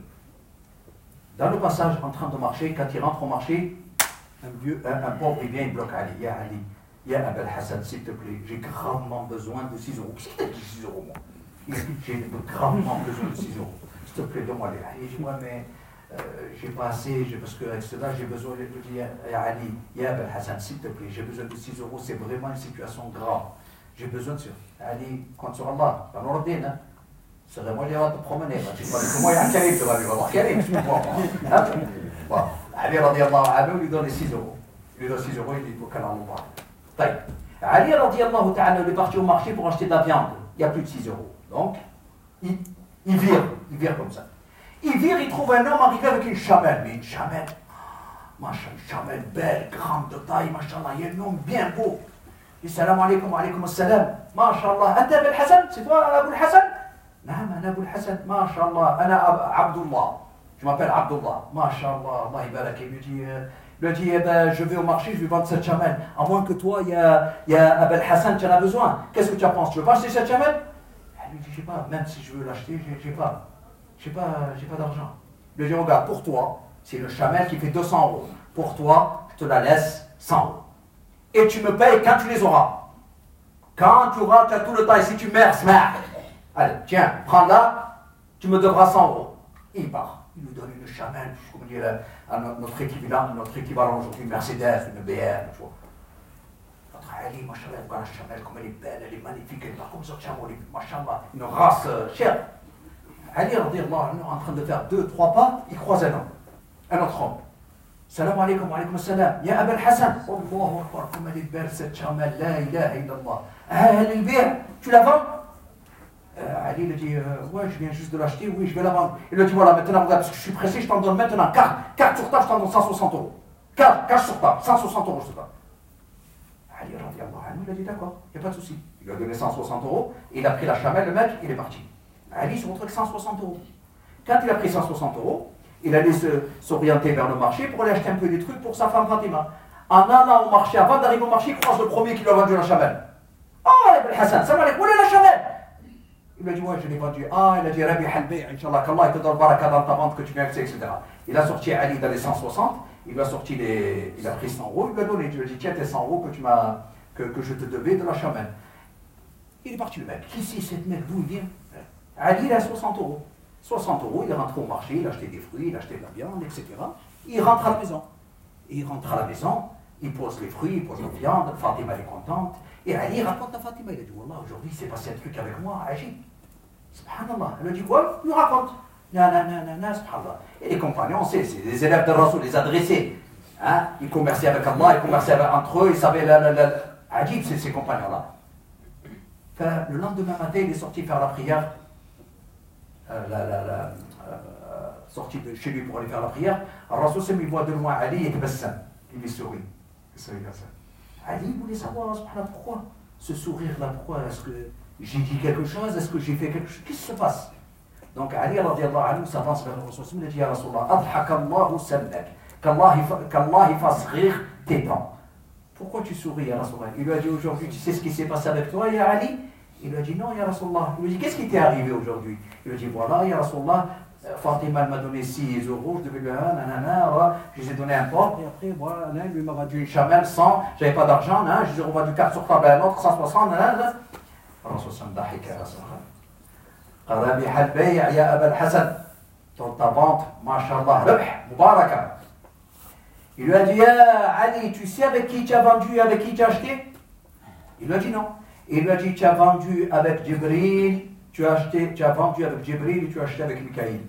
Dans le passage, en train de marcher, quand il rentre au marché, un vieux, un, un pauvre, il vient, il bloque Ali. Ya Ali, ya Abel Hassan, s'il te plaît, j'ai gravement besoin de six euros. Qu'est-ce que t'as dit six euros, moi? Il a dit, j'ai gravement besoin de six euros. S'il te plaît, donne-moi les. Ali dit, ouais, mais. Euh, j'ai pas assez, j'ai, parce qu'avec cela, j'ai besoin de dire à Ali, Ya Ben Hassan, s'il te plaît, j'ai besoin de six euros, c'est vraiment une situation grave. J'ai besoin de ça. Ali, compte sur Allah, dans l'ordine, hein. C'est vraiment il va te promener. Tu vas dire, comment il y a un Karim, tu vas lui voir Karim, tu vois. Bon, Ali radiallahu anhu lui donne les six euros. Il lui donne six euros, il dit, pour qu'Allah Allah. Ali radiallahu ta'ala, il est parti au marché pour acheter de la viande. Il n'y a plus de six euros. Donc, il, il vire, il vire comme ça. Il vire, il trouve un homme arrivé avec une chamelle. Mais une chamelle, machin, une chamelle belle, grande de taille, machallah, il y a un homme bien beau. Il dit salam alaikum, alaikum assalam. Machallah, Anta Abul Hassan, c'est toi Abul Hassan? Non, Ana Abul Hassan, machallah, Ana Abdullah. Je m'appelle Abdullah, machallah, Allah ibarak. Il lui dit, il lui dit eh ben, je vais au marché, je vais vendre cette chamelle. À moins que toi, il y a, il y a Abul Hassan, tu en as besoin. Qu'est-ce que tu en penses? Tu veux pas acheter cette chamelle? Il lui dit, je sais pas, même si je veux l'acheter, je sais pas. J'ai pas, j'ai pas d'argent. Je lui dis, regarde, pour toi, c'est le chamel qui fait deux cents euros. Pour toi, je te la laisse cent euros. Et tu me payes quand tu les auras. Quand tu auras, tu as tout le temps. Et si tu meurs, smart. Allez, tiens, prends-la, tu me devras cent euros. Et il part. Il nous donne une chamel, comme dire, à notre équivalent, notre équivalent aujourd'hui, une Mercedes, une B M, tu vois. Notre Ali, machallah, regarde la chamel, comme elle est belle, elle est magnifique, elle est pas comme ça, machallah, une race euh, chère. Ali radiallahu anhu, en train de faire deux, trois pas, il croise un homme, un autre homme. Salam alaikum, alaikum salam. Ya Abel Hassan. Allahu Akbar, comme elle est belle cette chamelle, la ilaha illallah. Ah, elle est belle, tu la vends? euh, Ali lui dit, euh, ouais, je viens juste de l'acheter, oui, je vais la vendre. Il lui dit, voilà, maintenant, regarde, parce que je suis pressé, je t'en donne maintenant, carte, carte sur table, je t'en donne cent soixante euros. Carte, cash sur table, cent soixante euros sur table. Ali radiallahu anhu, il a dit, d'accord, il n'y a pas de souci. Il lui a donné cent soixante euros, il a pris la chamelle, le mec, il est parti. Ali se montre que cent soixante euros. Quand il a pris cent soixante euros, il allait se, s'orienter vers le marché pour aller acheter un peu des trucs pour sa femme Fatima. En allant au marché, avant d'arriver au marché, il croise le premier qui lui a vendu la chamelle. Ah, Ibn Hassan, ça va aller, où est la chamelle? Il lui a dit, ouais, je l'ai vendu. Ah, il a dit, Rabbi Halbi, Inch'Allah, qu'Allah te donne baraka dans ta vente que tu viens acheter, et cetera. Il a sorti Ali dans les cent soixante, il lui a sorti les. Il a pris cent euros, il lui a donné. Il lui a dit, tiens, tes cent euros que, tu m'as, que, que je te devais de la chamelle. Il est parti le mec. Qui c'est cette mec? D'où il vient? Ali, il a soixante euros. soixante euros, il est rentré au marché, il a acheté des fruits, il a acheté de la viande, et cetera. Il rentre à la maison. Il rentre à la maison, il pose les fruits, il pose la viande, Fatima est contente. Et Ali raconte à Fatima, il a dit, Wallah, aujourd'hui, il s'est passé un truc avec moi, Agib. Subhanallah. Elle a dit, quoi? Il lui raconte. Non, non, non, non, non, subhanallah. Et les compagnons, c'est, c'est les élèves de Rasoul, les adressés. Hein? Ils commerçaient avec Allah, ils commerçaient avec, entre eux, ils savaient la, la, la, Ajib, c'est ces compagnons-là. Enfin, le lendemain matin, il est sorti faire la prière, euh, la, la, la, euh, sorti de chez lui pour aller faire la prière. Alors, Rasul il voit de loin Ali et Bassam. Il lui sourit. Il sourit comme ça. Ali voulait savoir pourquoi ce sourire-là, pourquoi est-ce que j'ai dit quelque chose, est-ce que j'ai fait quelque chose, qu'est-ce qui se passe? Donc Ali radiallahu anhu s'avance vers le Rasul, il a dit à Rasulallah, Adhaka Allahu salnak, qu'Allah il fasse rire tes dents. Pourquoi tu souris, ya Rasulallah? Il lui a dit aujourd'hui, tu sais ce qui s'est passé avec toi, ya Ali? Il lui a dit non, ya Rasulallah. Il lui a dit, qu'est-ce qui t'est arrivé aujourd'hui? Il lui a dit, voilà, ya Rasulallah, Fatima m'a donné six euros, je devais lui donner, nanana, je lui ai donné un porc, et après, voilà, lui m'a vendu une chamelle, cent, j'avais pas d'argent, je lui ai revendu quatre sur table à un autre, cent soixante, nanana. Rasul ضحك يا رسول الله. ربح البيع يا أبا الحسن. Dans ta vente, mashallah, ربح, mubaraka. Il lui a dit, ah, Ali, tu sais avec qui tu as vendu, avec qui tu as acheté? Il lui a dit non. Il lui a dit, tu as vendu avec Jibril, tu as acheté, tu as vendu avec Jibril et tu as acheté avec Mikaïl.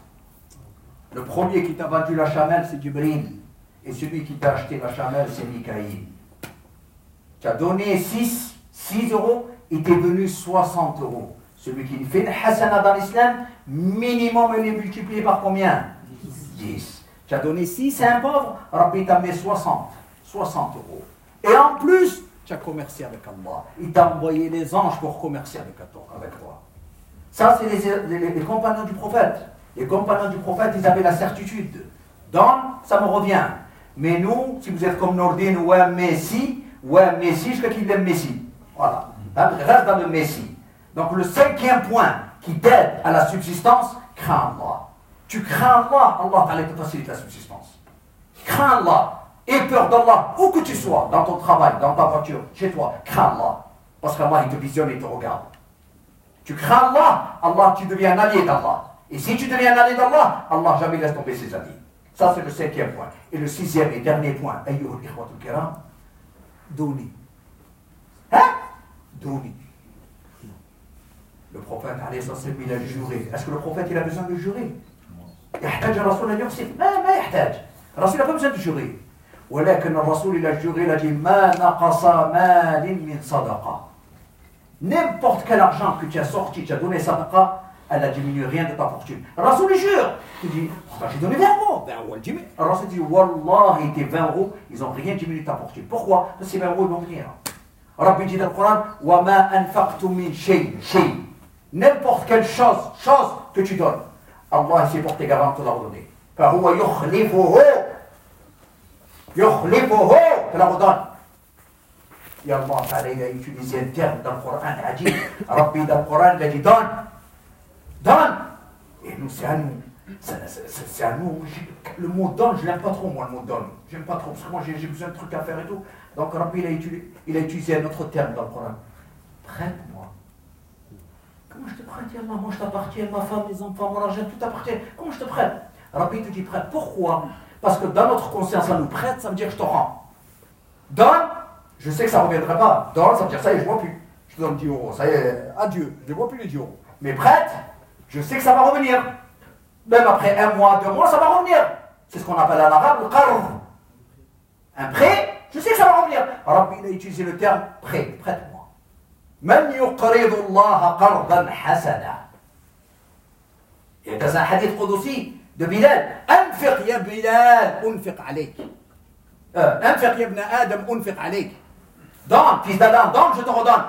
Le premier qui t'a vendu la chamelle, c'est Jibril. Et celui qui t'a acheté la chamelle, c'est Mikaïl. Tu as donné six euros, et t'es venu soixante euros. Celui qui fait une hasana dans l'islam, minimum, il est multiplié par combien? dix. Tu as donné six à un pauvre, Rabbi t'a mis soixante. soixante euros. Et en plus, tu as commercé avec Allah. Il t'a envoyé les anges pour commercer avec toi. Ça, c'est les, les, les compagnons du prophète. Les compagnons du prophète, ils avaient la certitude. Donne, ça me revient. Mais nous, si vous êtes comme Nordine ou un Messi, ou un Messi, je crois qu'il aime Messi. Voilà. Reste dans le Messie. Donc le cinquième point qui t'aide à la subsistance, crains Allah. Tu crains Allah, Allah t'allait te faciliter la subsistance. Crains Allah. Aie peur d'Allah, où que tu sois, dans ton travail, dans ta voiture, chez toi, crains Allah. Parce qu'Allah, il te visionne et il te regarde. Tu crains Allah, Allah, tu deviens un allié d'Allah. Et si tu deviens un allié d'Allah, Allah jamais laisse tomber ses alliés. Ça, c'est le cinquième point. Et le sixième et dernier point, ayyuhul ikhwatul kiram, donner. Hein? Donner. Le prophète, il a juré. Est-ce que le prophète, il a besoin de jurer? يحتاج الرسول أن يقسم؟ ما ما يحتاج. الرسول n'a pas besoin de jurer. ولكن الرسول il a juré, il a dit ما نقص مال من صدقة. N'importe quel argent que tu as sorti, tu as donné sadaqa, elle n'a diminué rien de ta fortune. Le Rasoul il jure. Tu dis, j'ai donné vingt euros. vingt euros, elle diminue. Le Rasoul dit, Wallahi, tes vingt euros, ils n'ont rien diminué de ta fortune. Pourquoi? Parce que ces vingt euros, ils n'ont rien. Rabbi dit dans le Coran, وَمَا أَنْفَقْتُم مِّن شَيْءٍ شَيْءٍ. N'importe quelle chose, chose que tu donnes, Allah s'est porté garant de te la redonner. فَهُوَ يُخْلِفُهُ يُخْلِفُهُ te la redonne. Et Allah il a utilisé un terme dans le Coran, Ajib. Rabbi dans le Coran, il a dit donne. Donne. Et nous, c'est à nous. C'est à nous. Le mot donne, je n'aime pas trop, moi, le mot donne. Je n'aime pas trop, parce que moi, j'ai besoin de trucs à faire et tout. Donc, Rabbi, il a utilisé, il a utilisé un autre terme dans le Coran. Prête-moi. Comment je te prête, Allah? Moi, je t'appartiens, ma femme, mes enfants, mon argent, tout t'appartient. Comment je te prête? Rabbi te dit prête. Pourquoi? Parce que dans notre conscience, ça nous prête, ça veut dire que je te rends. Donne. Je sais que ça ne reviendra pas. Donne, ça veut dire ça y est, je ne vois plus. Je te donne dix euros. Ça y est, adieu. Je ne vois plus les dix euros. Mais prête, je sais que ça va revenir. Même après un mois, deux mois, ça va revenir. C'est ce qu'on appelle en arabe le qarr. Un prêt, je sais que ça va revenir. Rabbi, il a utilisé le terme prêt. Prête-moi. Man yuqridu Allah qardan hasana. Et dans un hadith qudsi de Bilal, Anfiq ya Bilal, unfiq alayk. Anfiq ya ibn Adam, unfiq alayk. Donne, fils d'Adam, donne, je te redonne.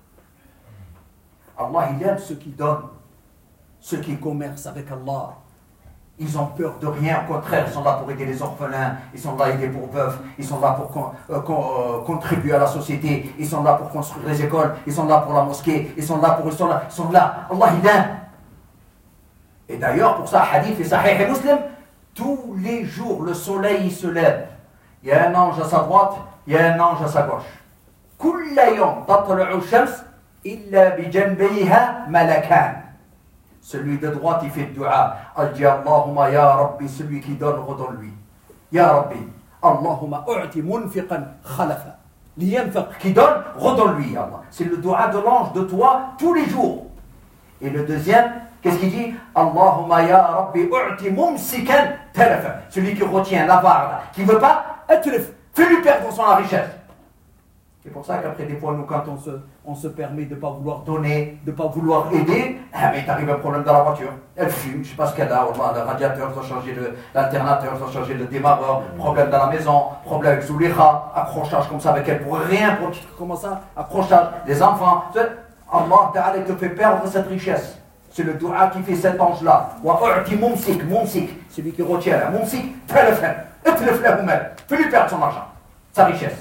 Allah, il aime ceux qui donnent, ceux qui commercent avec Allah. Ils ont peur de rien, au contraire, ils sont là pour aider les orphelins, ils sont là aider pour veufs, ils sont là pour con, euh, con, euh, contribuer à la société, ils sont là pour construire les écoles, ils sont là pour la mosquée, ils sont là pour... Ils sont là, ils sont là. Allah, il aime. Et d'ailleurs, pour ça, hadith et Sahih et Muslim, tous les jours, le soleil il se lève. Il y a un ange à sa droite, il y a un ange à sa gauche. كل يوم تطلع الشمس إلا بجنبيها ملكان. Celui de droite, il fait le dua. Il dit Allahumma ya Rabbi, celui qui donne, redonne-lui. Ya Rabbi, Allahumma u'ti munfiqan khalafa. Liyanfiq, qui donne, redonne-lui. Allah. C'est le dua de l'ange de toi tous les jours. Et le deuxième, qu'est-ce qu'il dit? Allahumma ya Rabbi u'ti mumsikan talafa. Celui qui retient l'avare, qui ne veut pas, اتلف, fais-lui perdre son richesse. C'est pour ça qu'après des fois, nous, quand on se, on se permet de ne pas vouloir donner, de ne pas vouloir aider, ah, mais il t'arrive un problème dans la voiture. Elle fume, je ne sais pas ce qu'elle a, le radiateur, doit changer l'alternateur, doit changer le démarreur, problème dans la maison, problème avec Zoulicha, accrochage comme ça avec elle pour rien, pour un petit truc comme ça, accrochage, les enfants. Allah Ta'ala te fait perdre cette richesse. C'est le dua qui fait cet ange-là. Wa'u'ti mumsik, mumsik, celui qui retient la mumsik, fais-lui perdre son argent, sa richesse.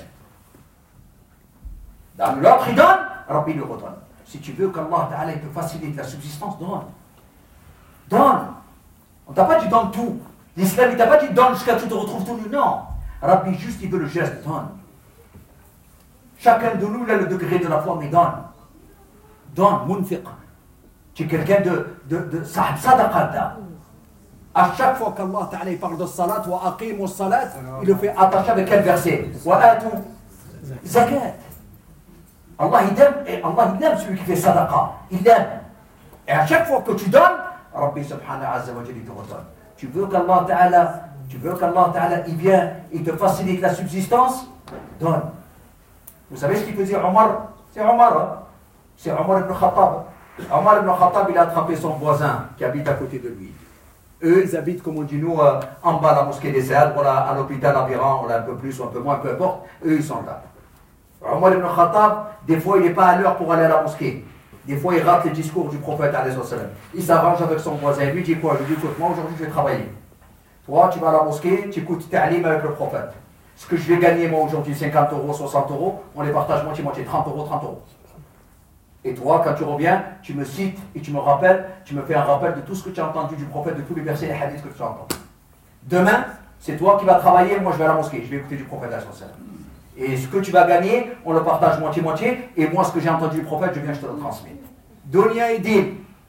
Dans l'autre, il donne, Rabbi lui redonne. Si tu veux qu'Allah Ta'ala te facilite la subsistance, donne. Donne. On t'a pas dit donne tout. L'islam, il t'a pas dit donne jusqu'à ce que tu te retrouves tout nu. Non. Rabbi, juste, il veut le geste, donne. Chacun de nous, il a le degré de la foi, mais donne. Donne, munfiq. Tu es quelqu'un de, de, de sahab sadaqata. À chaque fois qu'Allah Ta'ala parle de salat, wa aqimu salat, il le fait attacher avec quel verset? Wa atu zakat. Allah il aime, et Allah il aime celui qui fait sadaqa, il aime. Et à chaque fois que tu donnes, Rabbi subhanahu azza wa jalla te redonne. Tu veux qu'Allah Ta'ala, tu veux qu'Allah Ta'ala il vient, il te facilite la subsistance, donne. Vous savez ce qu'il faisait Omar? C'est Omar, hein? C'est Omar ibn Khattab. Omar ibn Khattab, il a attrapé son voisin qui habite à côté de lui. Eux, ils habitent, comme on dit nous, en bas à la mosquée des Saades, voilà, à l'hôpital environ, voilà, un peu plus ou un peu moins, peu importe. Eux, ils sont là. Omar ibn Khattab, des fois, il n'est pas à l'heure pour aller à la mosquée. Des fois, il rate les discours du prophète, alayhi wa sallam. Il s'arrange avec son voisin. Il lui dit quoi? Il lui dit, écoute, moi, aujourd'hui, je vais travailler. Toi, tu vas à la mosquée, tu écoutes ta'lim avec le prophète. Ce que je vais gagner, moi, aujourd'hui, cinquante euros, soixante euros, on les partage moitié-moitié, trente euros, trente euros. Et toi, quand tu reviens, tu me cites et tu me rappelles, tu me fais un rappel de tout ce que tu as entendu du prophète, de tous les versets et les hadiths que tu as entendus. Demain, c'est toi qui vas travailler, moi, je vais à la mosquée, je vais écouter du prophète, alayhi wa sallam. Et ce que tu vas gagner, on le partage moitié-moitié. Et moi, ce que j'ai entendu du prophète, je viens, je te le transmets. Dunya et din.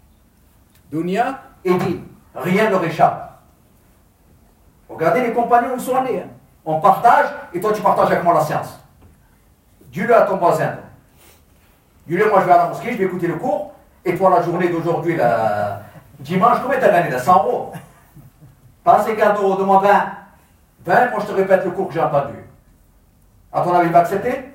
Dunya et din. Rien ne réchappe. Regardez les compagnons où sont allés. Hein. On partage, et toi, tu partages avec moi la science. Dis-le à ton voisin. Dis-le, moi, je vais à la mosquée, je vais écouter le cours. Et toi, la journée d'aujourd'hui, la... dimanche, combien tu as gagné? cent euros. Pas cinquante euros, demande vingt. vingt, moi, je te répète le cours que j'ai entendu. À ton avis, il va accepter?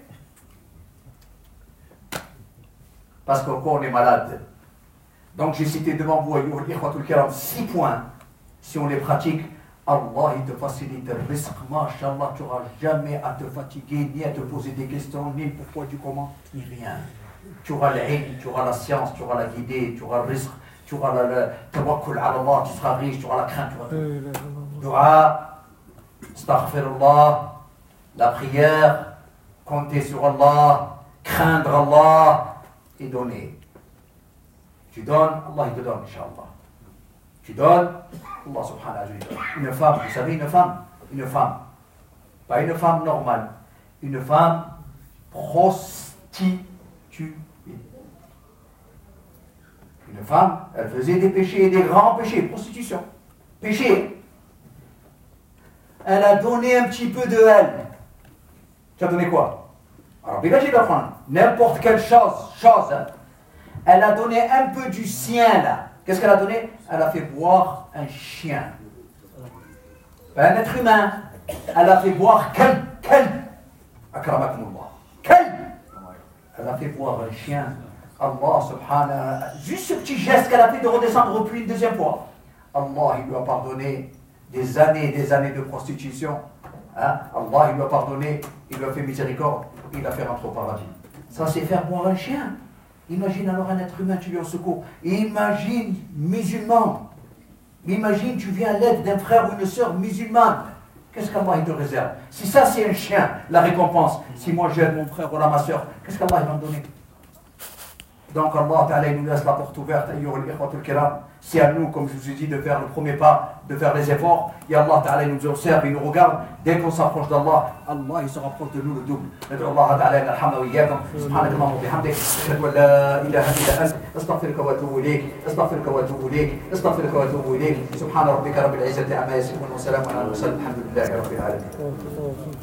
Parce qu'encore on est malade. Donc j'ai cité devant vous, six points. Si on les pratique, Allah il te facilite le risque. Masha'Allah, tu n'auras jamais à te fatiguer, ni à te poser des questions, ni le pourquoi du comment, ni rien. Tu auras l'ilm, tu auras la science, tu auras la guidée, tu auras le risque, tu auras le tawakkul ala Allah, tu seras riche, tu auras la crainte, tu auras tout. Dua, astaghfirullah. La prière, compter sur Allah, craindre Allah et donner. Tu donnes, Allah il te donne, Inch'Allah. Tu donnes, Allah subhanahu wa ta'ala. Une femme, vous savez, une femme, une femme, pas une femme normale, une femme prostituée. Une femme, elle faisait des péchés, des grands péchés, prostitution, péché. Elle a donné un petit peu de elle. Tu as donné quoi? Alors, n'importe quelle chose, chose. Hein. Elle a donné un peu du sien là. Qu'est-ce qu'elle a donné? Elle a fait boire un chien. Un être humain. Elle a fait boire quel? Quel? Akramakumullah. Quel? Elle a fait boire un chien. Allah subhanahu. Juste ce petit geste qu'elle a fait de redescendre au puits une deuxième fois. Allah, il lui a pardonné des années et des années de prostitution. Hein? Allah, il lui a pardonné, il lui a fait miséricorde, il l'a fait rentrer au paradis. Ça, c'est faire boire un chien. Imagine alors un être humain, tu viens au secours. Imagine musulman. Imagine, tu viens à l'aide d'un frère ou une sœur musulmane. Qu'est-ce qu'Allah il te réserve? Si ça, c'est un chien, la récompense. Si moi, j'aide mon frère ou ma sœur, qu'est-ce qu'Allah va me donner? Donc, Allah Ta'ala, il nous laisse la porte ouverte. C'est à nous, comme je vous ai dit, de faire le premier pas, de faire les efforts. Et Allah Ta'ala nous observe, il nous regarde. Dès qu'on s'approche d'Allah, Allah il se rapproche de nous le double. ندعو الله تعالى ان يرحمنا واياكم سبحانك اللهم وبحمدك اشهد ان لا اله الا انت استغفرك واتوب اليك استغفرك واتوب اليك استغفرك واتوب اليك سبحان ربك رب العزه عما يصفون وسلام على المرسلين الحمد لله رب العالمين.